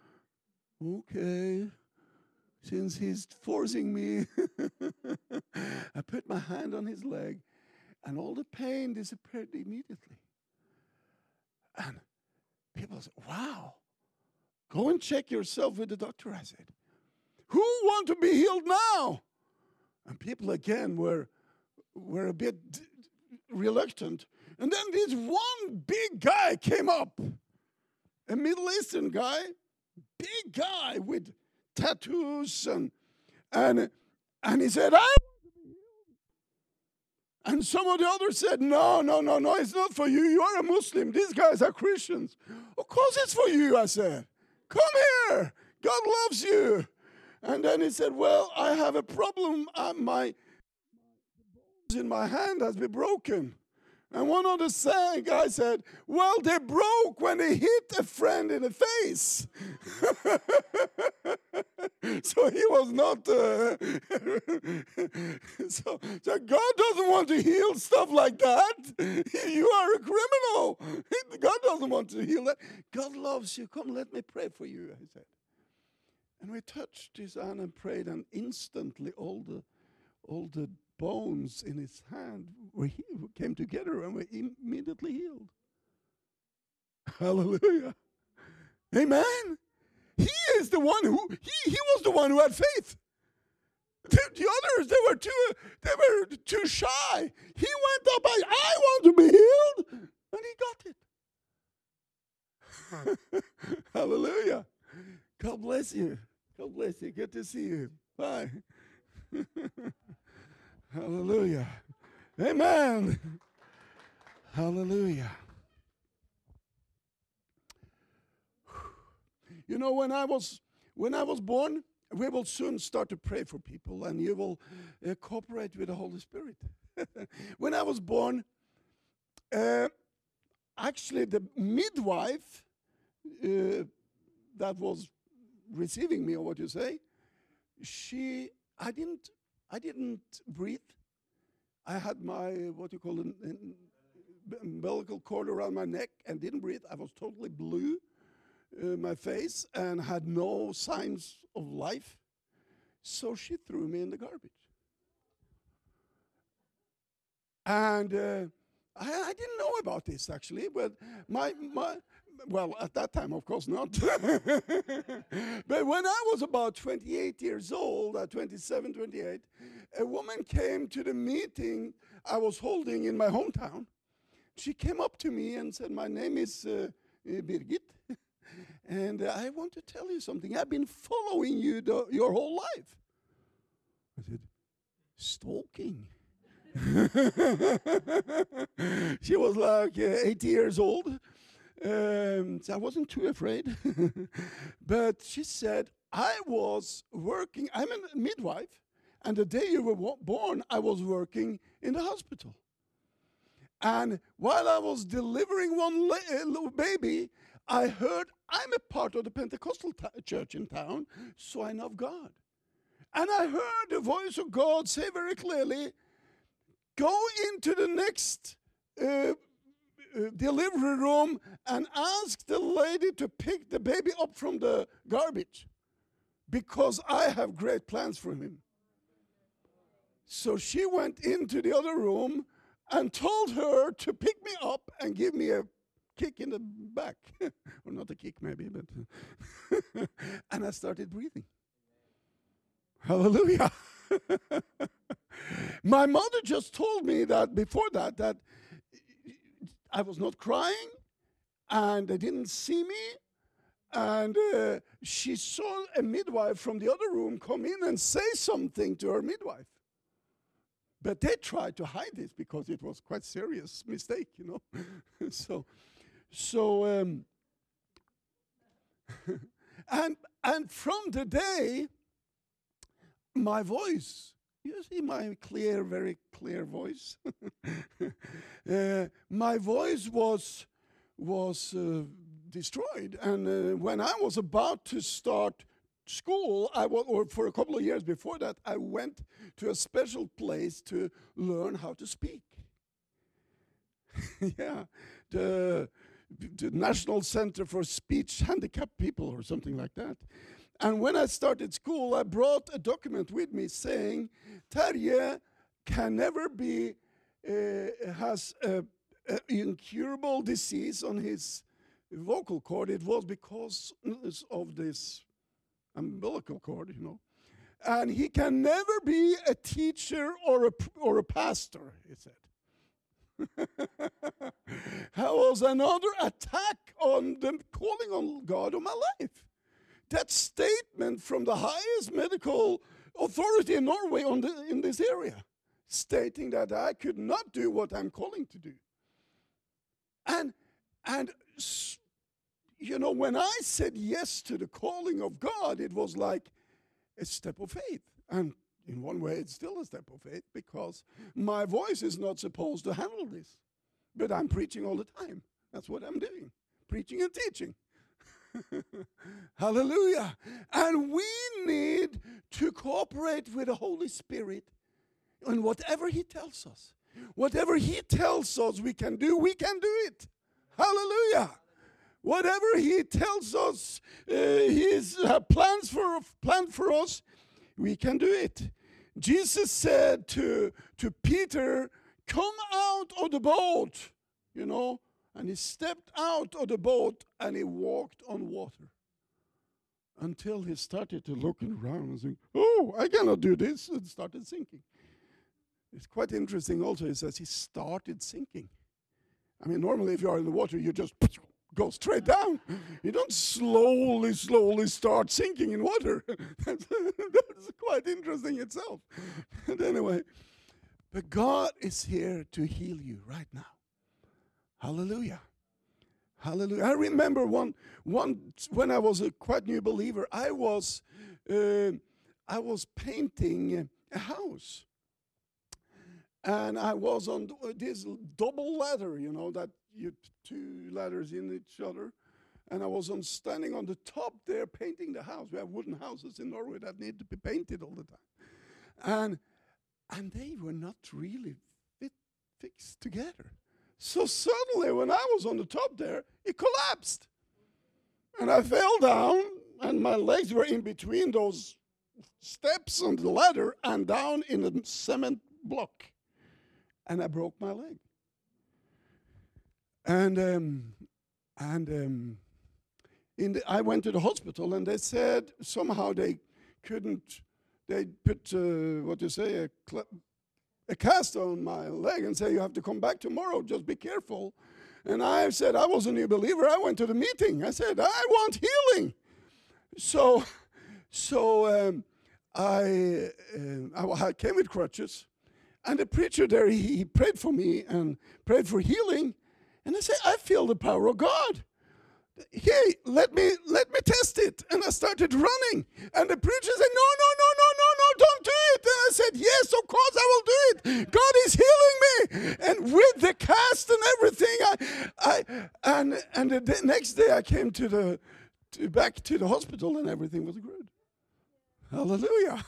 Okay, since he's forcing me, I put my hand on his leg, and all the pain disappeared immediately. And people said, wow, go and check yourself with the doctor, I said. Who want to be healed now? And people again were, were a bit reluctant. And then this one big guy came up, a Middle Eastern guy, big guy with tattoos, and and and he said, I want to be healed. And some of the others said, no, no, no, no, it's not for you. You are a Muslim. These guys are Christians. Of course it's for you, I said. Come here. God loves you. And then he said, well, I have a problem. Uh, my bones in my hand has been broken. And one of the guys said, well, they broke when they hit a friend in the face. So he was not, uh, so, so God doesn't want to heal stuff like that. You are a criminal. God doesn't want to heal that. God loves you. Come, let me pray for you, I said. And we touched his hand and prayed, and instantly all the, all the bones in his hand were he- came together and were immediately healed. Hallelujah. Amen. He is the one who, he, he was the one who had faith. The, the others, they were too, they were too shy. He went up, I, I want to be healed, and he got it. Hallelujah. God bless you. God bless you. Good to see you. Bye. Hallelujah. Amen. Hallelujah. You know, when I was when I was born, we will soon start to pray for people, and you will uh, cooperate with the Holy Spirit. When I was born, uh, actually the midwife uh, that was receiving me, or what you say, she, I didn't, I didn't breathe. I had my, what you call an, an umbilical cord around my neck and didn't breathe. I was totally blue, uh, my face, and had no signs of life. So she threw me in the garbage. And uh, I, I didn't know about this, actually, but my, my, well, at that time, of course not. But when I was about twenty-eight years old, at twenty-seven, twenty-eight, a woman came to the meeting I was holding in my hometown. She came up to me and said, my name is uh, Birgit, and uh, I want to tell you something. I've been following you the, your whole life. I said, stalking? She was like uh, eighty years old. Um, so I wasn't too afraid. But she said, I was working, I'm a midwife, and the day you were born, I was working in the hospital. And while I was delivering one la- little baby, I heard, I'm a part of the Pentecostal t- church in town, so I know God. And I heard the voice of God say very clearly, go into the next uh, uh, delivery room and ask the lady to pick the baby up from the garbage, because I have great plans for him. So she went into the other room and told her to pick me up and give me a kick in the back. Or not a kick maybe, but... And I started breathing. Hallelujah. My mother just told me that before that, that I was not crying, and they didn't see me, and uh, she saw a midwife from the other room come in and say something to her midwife. But they tried to hide this because it was quite serious mistake, you know. so, so, um, and and from the day, my voice, you see my clear, very clear voice. uh, my voice was was uh, destroyed, and uh, when I was about to start school, I was, or for a couple of years before that, I went to a special place to learn how to speak. Yeah, the, the National Center for Speech Handicapped People or something like that. And when I started school, I brought a document with me saying, Terje can never be, uh, has an incurable disease on his vocal cord. It was because of this umbilical cord, you know. And he can never be a teacher or a, or a pastor, he said. That was another attack on the calling on God of my life. That statement from the highest medical authority in Norway on the, in this area, stating that I could not do what I'm calling to do. And, and you know, when I said yes to the calling of God, it was like a step of faith. And in one way, it's still a step of faith, because my voice is not supposed to handle this. But I'm preaching all the time. That's what I'm doing, preaching and teaching. Hallelujah. And we need to cooperate with the Holy Spirit in whatever He tells us. Whatever He tells us we can do, we can do it. Hallelujah. Whatever He tells us, uh, His uh, plans for planned for us, we can do it. Jesus said to, to Peter, come out of the boat, you know, and he stepped out of the boat and he walked on water until he started to look around and think, oh, I cannot do this, and started sinking. It's quite interesting also, it says he started sinking. I mean, normally if you are in the water, you just go straight down. You don't slowly, slowly start sinking in water. that's, that's quite interesting itself. But anyway, but God is here to heal you right now. Hallelujah. Hallelujah. I remember one, one when I was a quite new believer, I was, uh, I was painting a house. And I was on this double ladder, you know, that you two ladders in each other. And I was on standing on the top there painting the house. We have wooden houses in Norway that need to be painted all the time. And and they were not really fit, fixed together. So suddenly when I was on the top there, it collapsed. And I fell down, and my legs were in between those steps on the ladder and down in a cement block. And I broke my leg. And um, and um, in the, I went to the hospital, and they said somehow they couldn't. They put uh, what you say a, cl- a cast on my leg and say you have to come back tomorrow. Just be careful. And I said I was a new believer. I went to the meeting. I said I want healing. So, so um, I uh, I came with crutches. And the preacher there, he, he prayed for me and prayed for healing. And I said, I feel the power of God. Hey, let me let me test it. And I started running. And the preacher said, no, no, no, no, no, no, don't do it. And I said, yes, of course I will do it. God is healing me. And with the cast and everything, I, I and and the, the next day I came to the to, back to the hospital, and everything was good. Hallelujah.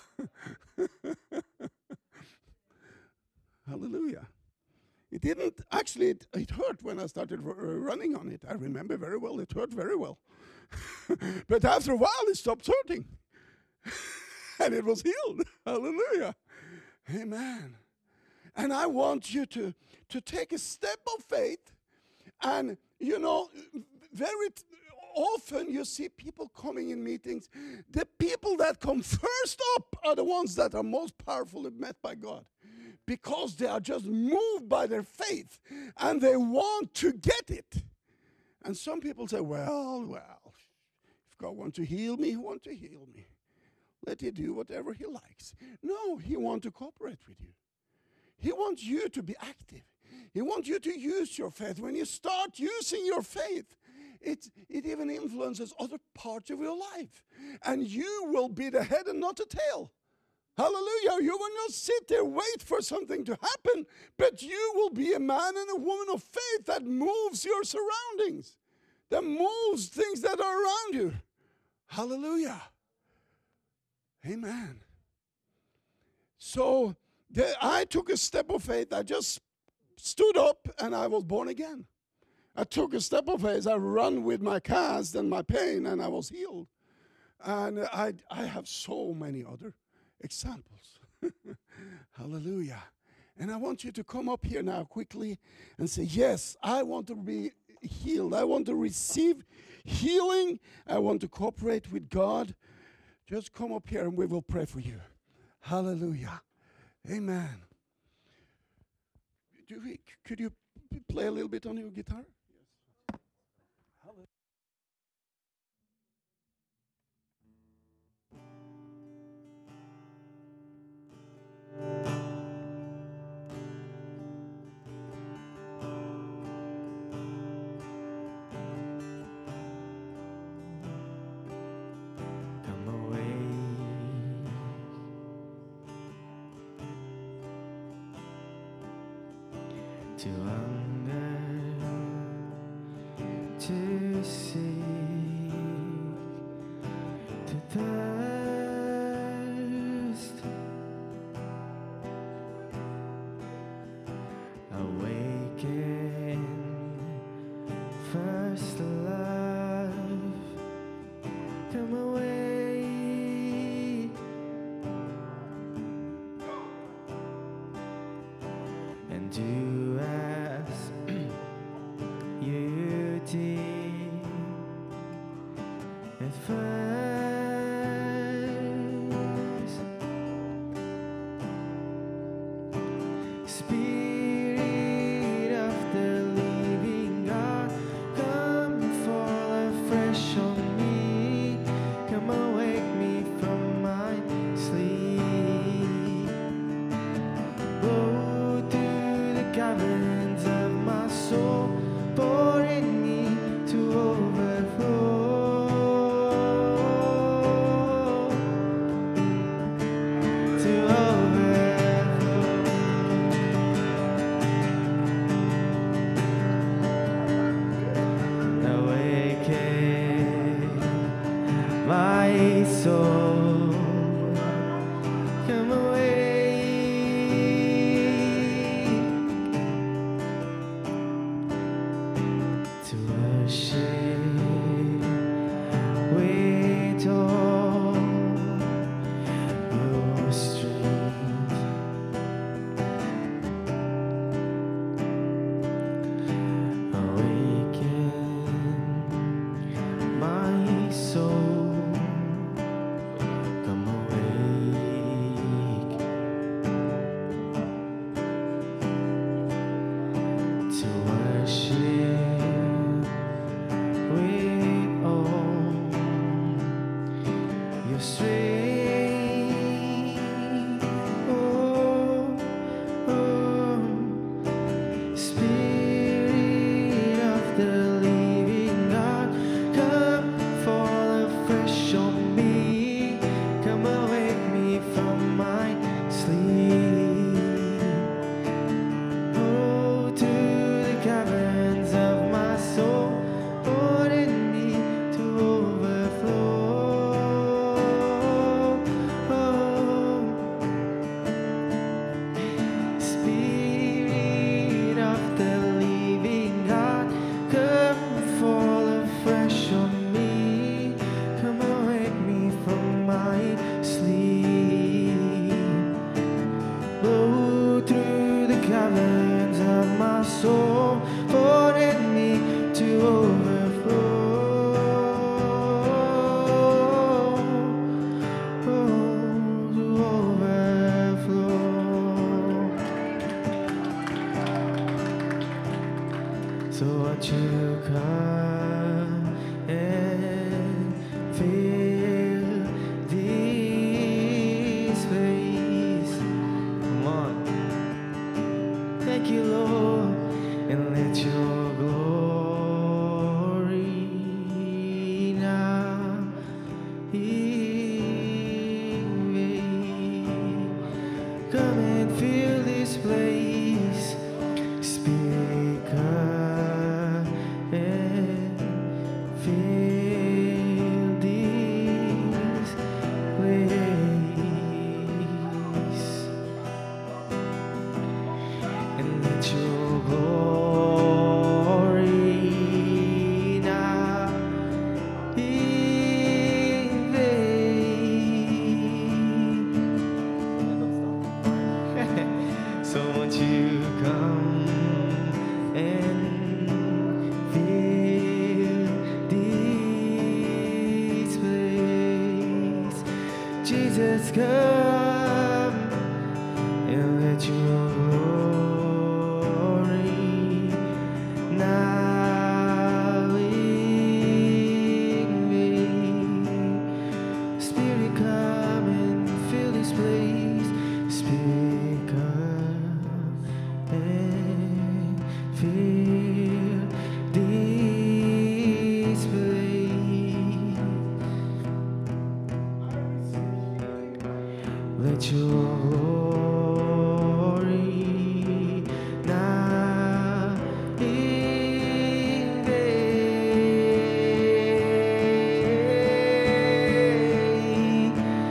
Hallelujah. It didn't, actually, it, it hurt when I started r- running on it. I remember very well, it hurt very well. But after a while, it stopped hurting. And it was healed. Hallelujah. Amen. And I want you to, to take a step of faith. And, you know, very t- often you see people coming in meetings. The people that come first up are the ones that are most powerfully met by God. Because they are just moved by their faith and they want to get it. And some people say, well, well, if God wants to heal me, he wants to heal me. Let him do whatever he likes. No, he wants to cooperate with you. He wants you to be active. He wants you to use your faith. When you start using your faith, it, it even influences other parts of your life. And you will be the head and not the tail. Hallelujah. You will not sit there, wait for something to happen, but you will be a man and a woman of faith that moves your surroundings, that moves things that are around you. Hallelujah. Amen. So the, I took a step of faith. I just stood up and I was born again. I took a step of faith. I ran with my cast and my pain and I was healed. And I, I have so many other examples. Hallelujah. And I want you to come up here now quickly and say, yes, I want to be healed. I want to receive healing. I want to cooperate with God. Just come up here and we will pray for you. Hallelujah. Amen. Do we, could you play a little bit on your guitar? Yes. Hallelujah. To hunger, to seek, to thirst, awaken, first love, come away, and do you deem at first. Spirit of the living God, come fall afresh on me. Come awake me from my sleep. Go through the caverns of my soul. come awake to worship with all your strength. Awaken my soul, come awake to worship with all your strength. Oh, oh, Spirit of the living God, come fall afresh on me. Come awake me from my sleep. Oh, to the caverns of my soul, Lord, in me to overflow. Oh, Spirit of the living God, come fall afresh on me. Come awake me from my sleep. Blow through the caverns of my soul, pour in me to overflow. Oh, to overflow. So won't you come and fill this place? Come on. Thank you, Lord, and let your glory now invade. Come and fill this place. Spirit, come and fill this place. And let your glory now invade. So won't you come and fill this place? Jesus, come and let your glory now invade. Spirit, come and fill this place. Spirit, come and fill this place. Let your glory now invade.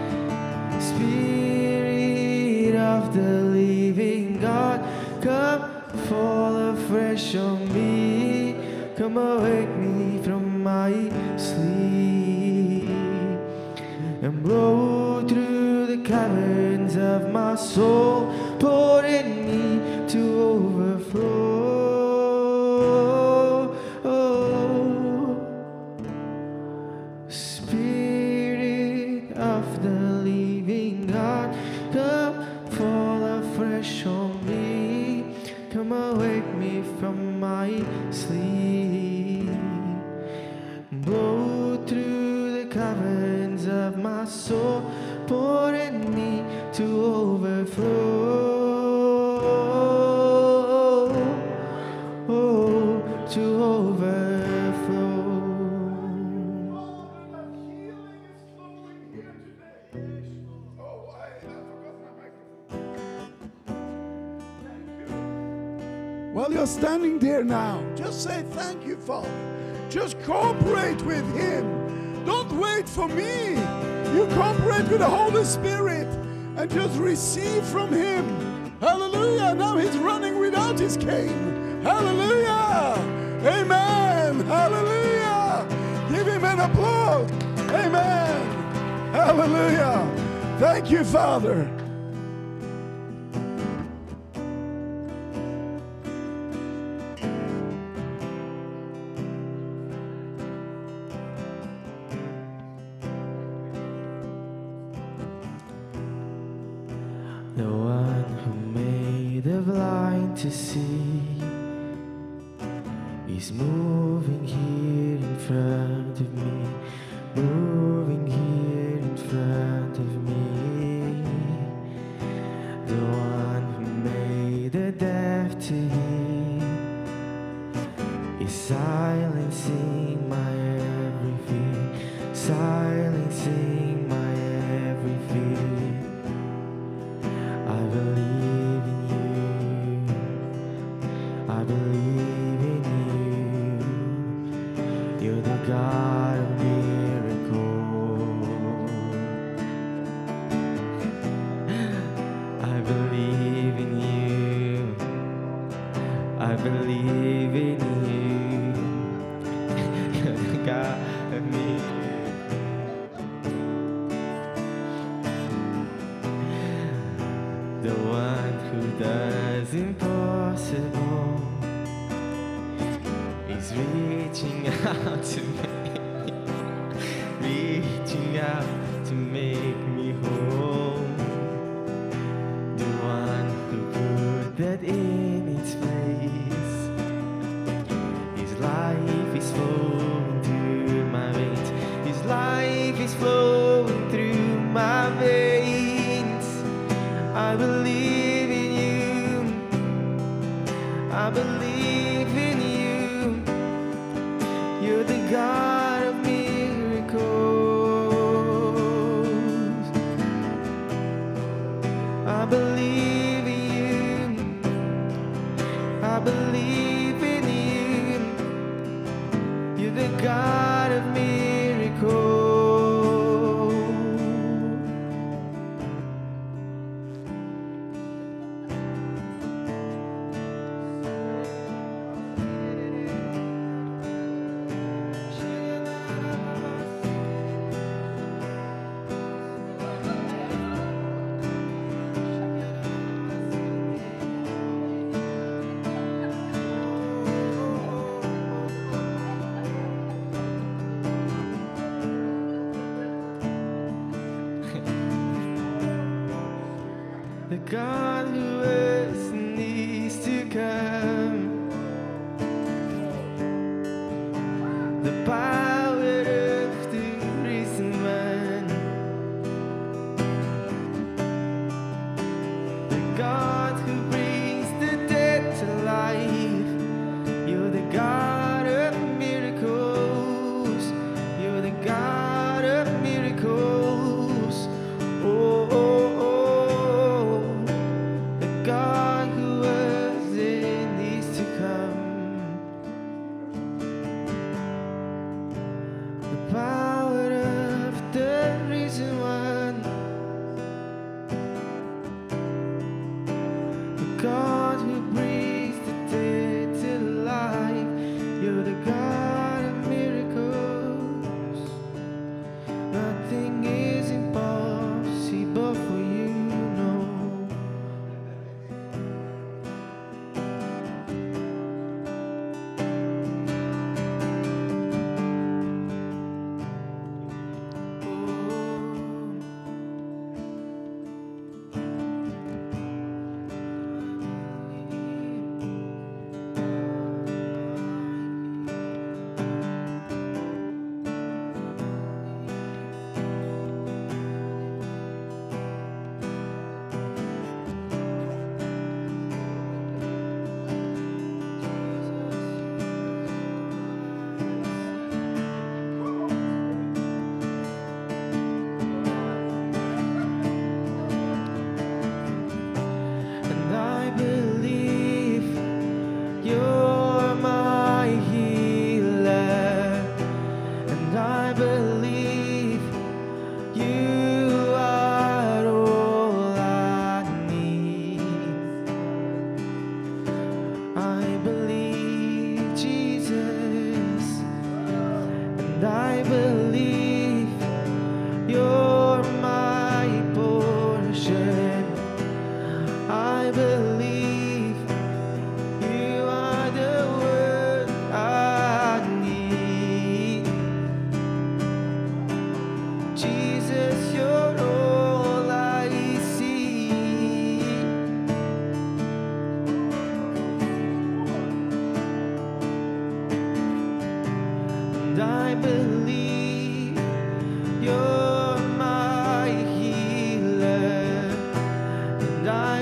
Spirit of the living God, come fall afresh on me. Come awake me from my sleep and blow through the caverns of my soul, pour in me to overflow. Oh, Spirit of the living God, come fall afresh on me. Come awake me from my sleep. Blow through the caverns of my soul, pour in me to overflow. Oh, to overflow. While you're standing there now, just say thank you, Father. Just cooperate with Him. Don't wait for me. You cooperate with the Holy Spirit, and and just receive from him. Hallelujah. Now he's running without his cane. Hallelujah. Amen. Hallelujah. Give him an applause. Amen. Hallelujah. Thank you, Father. The one who made the blind to see is moving here in front of me, moving here in front of me. The one who made the deaf to hear is silencing my every fear, silencing my every fear. I believe in you, I believe in you. You're the God of miracles. I believe in you, I believe in you. You're the God of miracles. The one who does impossible is reaching out to me, reaching out to make me whole. The one who put that in its place. His life is flowing through my veins. His life is flowing through my veins. I believe in you, I believe in you. You're the God of miracles. I believe in you, I believe in you. You're the God of miracles. The God who is and needs to come. The power of the risen one. The God who brings the dead to life. You're the God of miracles. You're the God of miracles. Oh, oh. God who was and needs to come. The power of the risen one.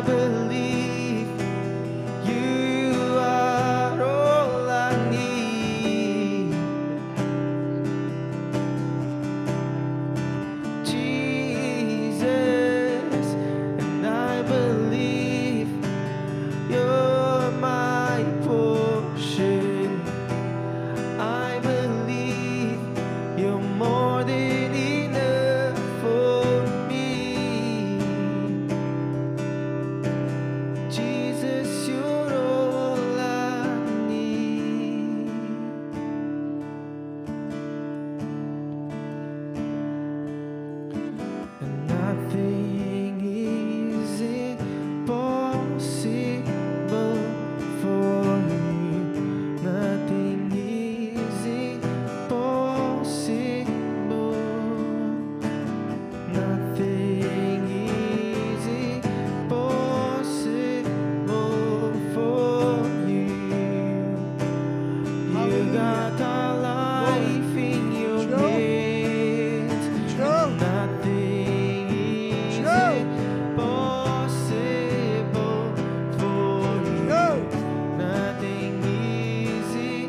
believe you are all I need. Jesus, and I believe you're my portion. I believe you're more than enough for me. Jesus, you're all I need. And nothing is impossible for you. Nothing is impossible. Nothing is impossible for you. You got our life in your Joe. hands. Joe. Nothing is Joe. impossible for you. Joe. Nothing is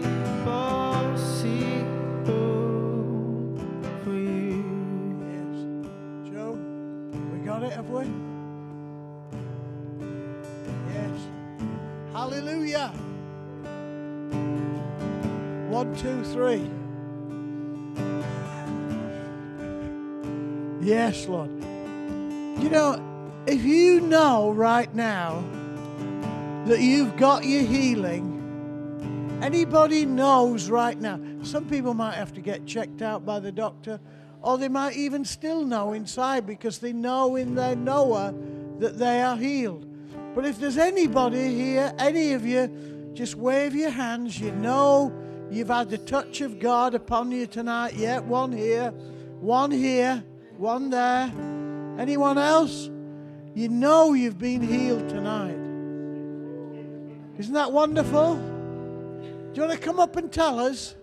impossible for you. Yes. Joe, we got it, have we? Yes. Hallelujah. One, two, three. Yes, Lord. You know, if you know right now that you've got your healing, anybody knows right now, some people might have to get checked out by the doctor, or they might even still know inside because they know in their knower that they are healed. But if there's anybody here, any of you, just wave your hands. You know you've had the touch of God upon you tonight. Yeah, one here, one here, one there. Anyone else? You know you've been healed tonight. Isn't that wonderful? Do you want to come up and tell us?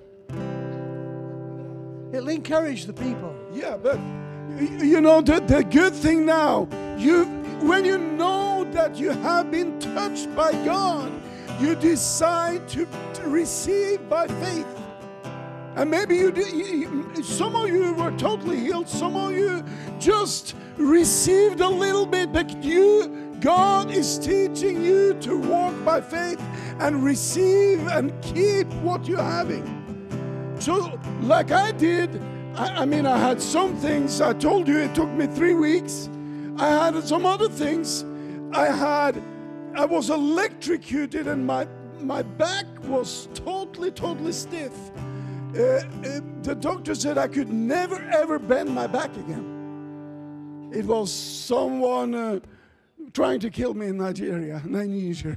It'll encourage the people. Yeah, but y- you know the, the good thing now, you when you know that you have been touched by God, you decide to, to receive by faith. And maybe you, do, you, some of you were totally healed, some of you just received a little bit, but you, God is teaching you to walk by faith and receive and keep what you're having. So, like I did, I, I mean, I had some things, I told you it took me three weeks. I had some other things. I had, I was electrocuted and my, my back was totally, totally stiff. Uh, uh, the doctor said I could never, ever bend my back again. It was someone uh, trying to kill me in Nigeria, Nigeria.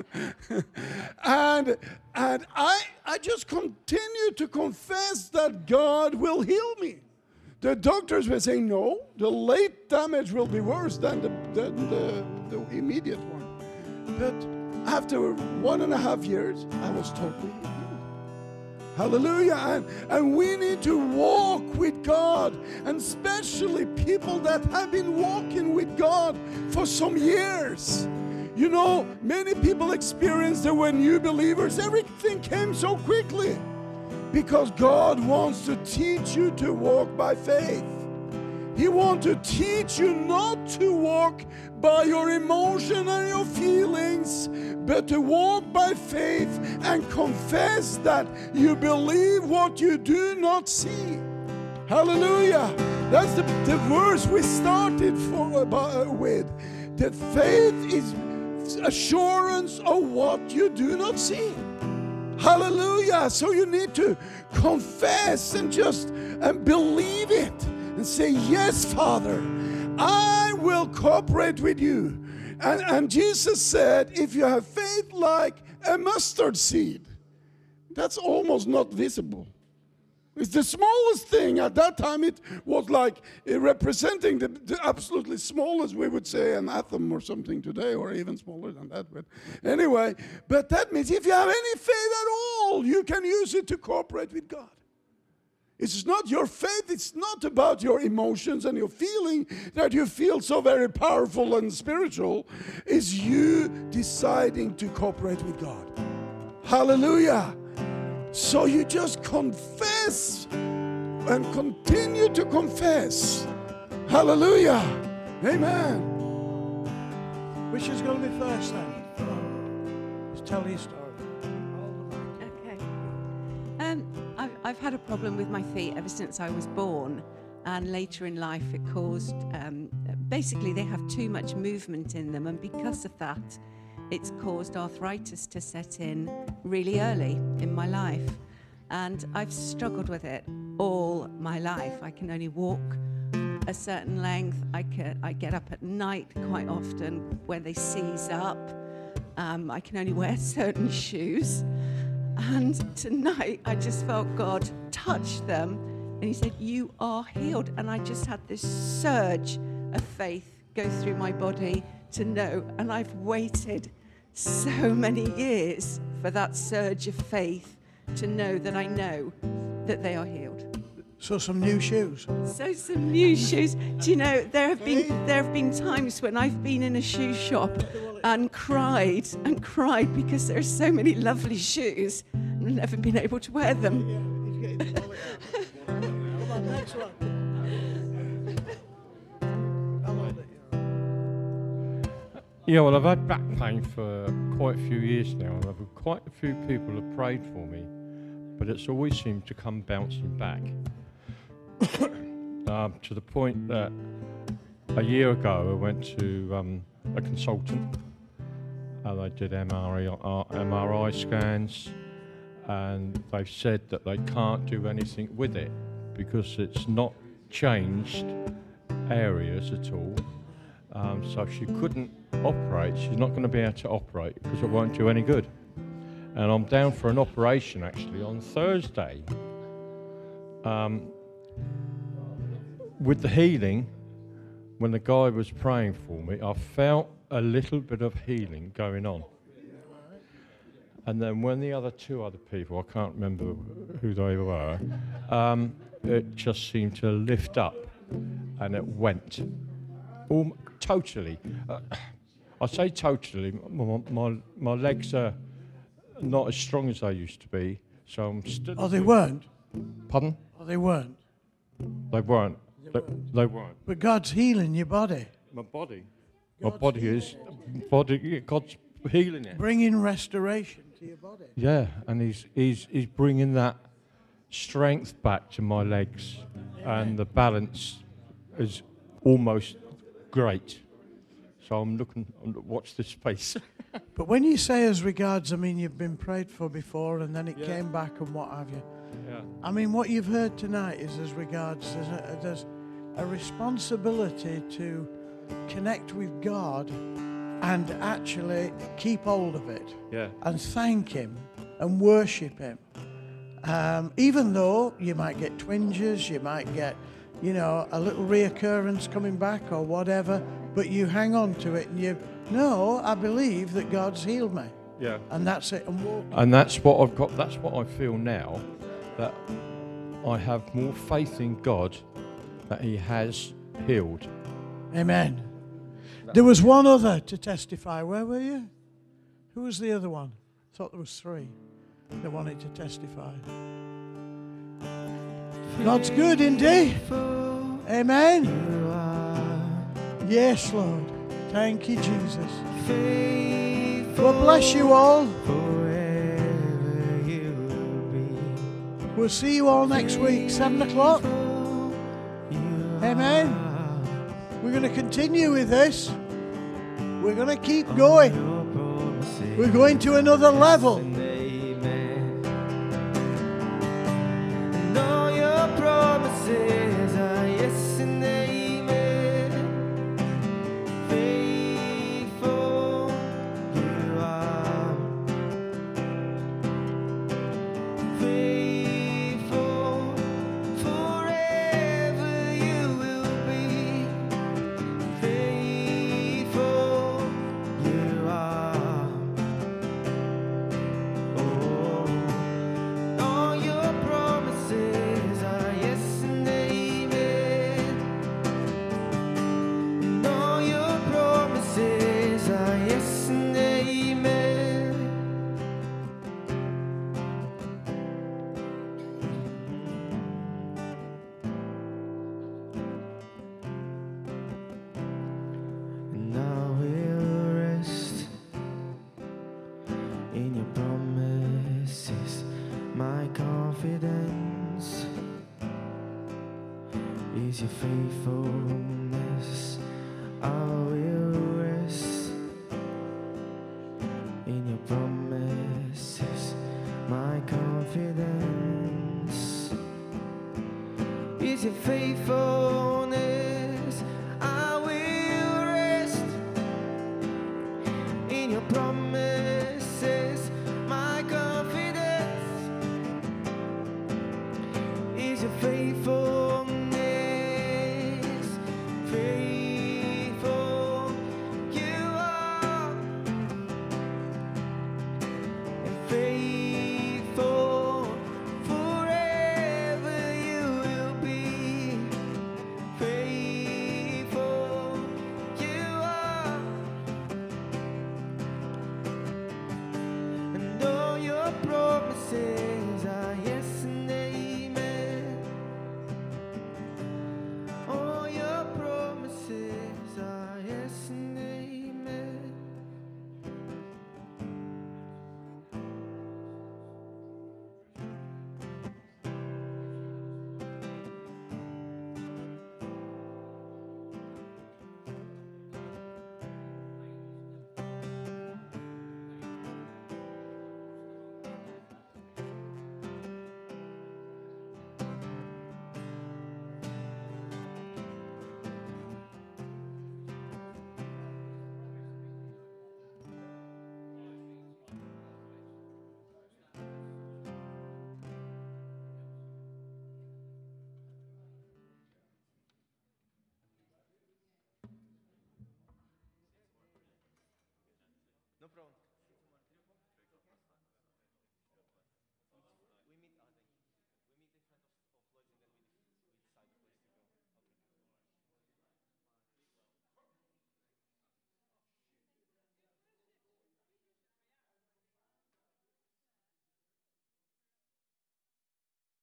and and I, I just continue to confess that God will heal me. The doctors were saying, no, the late damage will be worse than the, than the, the immediate one. But after one and a half years, I was totally healed. Hallelujah. And, and we need to walk with God, and especially people that have been walking with God for some years. You know, many people experience that when new believers, everything came so quickly because God wants to teach you to walk by faith. He wants to teach you not to walk by your emotion and your feelings, but to walk by faith and confess that you believe what you do not see. Hallelujah. That's the, the verse we started for, uh, with. That faith is assurance of what you do not see. Hallelujah. So you need to confess and just and believe it and say, yes, Father, I will cooperate with you. And, and Jesus said, if you have faith like a mustard seed, that's almost not visible. It's the smallest thing. At that time, it was like uh, representing the, the absolutely smallest, we would say, an atom or something today, or even smaller than that. But anyway, but that means if you have any faith at all, you can use it to cooperate with God. It's not your faith, it's not about your emotions and your feeling that you feel so very powerful and spiritual. It's you deciding to cooperate with God. Hallelujah. So you just confess and continue to confess. Hallelujah. Amen. Which is going to be first then? Just tell your story. Okay. Um, I've, I've had a problem with my feet ever since I was born, and later in life it caused, um, basically they have too much movement in them, and because of that, it's caused arthritis to set in really early in my life. And I've struggled with it all my life. I can only walk a certain length. I, can, I get up at night quite often when they seize up. Um, I can only wear certain shoes. And tonight I just felt God touch them, and he said, you are healed. And I just had this surge of faith go through my body to know, and I've waited so many years for that surge of faith to know that I know that they are healed. So some new shoes. So some new shoes. Do you know, there have been there have been times when I've been in a shoe shop and cried and cried because there are so many lovely shoes and I've never been able to wear them. Next one. Yeah, well, I've had back pain for quite a few years now, and I've had quite a few people have prayed for me, but it's always seemed to come bouncing back. um, to the point that a year ago I went to um, a consultant, and they did M R I scans, and they said that they can't do anything with it because it's not changed areas at all. Um, so she couldn't operate. She's not going to be able to operate because it won't do any good. And I'm down for an operation actually on Thursday. Um, with the healing, when the guy was praying for me, I felt a little bit of healing going on. And then when the other two other people, I can't remember who they were, um, it just seemed to lift up and it went. All, totally. Uh, I say totally, my, my, my legs are not as strong as they used to be, so I'm still... Oh, they weren't? Pardon? Oh, they weren't? They weren't. They They, weren't. they weren't. But God's healing your body. My body. God's my body healing is... Body, yeah, God's healing it. Bringing restoration to your body. Yeah, and he's, he's, he's bringing that strength back to my legs, and the balance is almost great. So I'm looking, I'm, watch this space. But when you say as regards, I mean, you've been prayed for before and then it Yeah. came back and what have you. Yeah. I mean, what you've heard tonight is as regards, there's a, there's a responsibility to connect with God and actually keep hold of it Yeah. and thank Him and worship Him. Um, even though you might get twinges, you might get, you know, a little reoccurrence coming back or whatever, but you hang on to it and you, no, I believe that God's healed me. Yeah. And that's it. And walk. And that's what I've got, that's what I feel now, that I have more faith in God that He has healed. Amen. There was one other to testify. Where were you? Who was the other one? I thought there was three that wanted to testify. God's good indeed. Amen. Yes, Lord. Thank you, Jesus. God bless you all. We'll see you all next week, seven o'clock. Amen. We're going to continue with this. We're going to keep going. We're going to another level. And all your promises are yes and amen. Faithful you are. Faithful forever you will be. Faithful you are. confidence is your faithfulness. I will rest in your promises. My confidence is your faithfulness. I will rest in your promises. My confidence is your faithfulness. Faithful you are, and faithful forever you will be. Faithful you are, and all your promises are yes and amen. All your promises are yes and amen. No problem.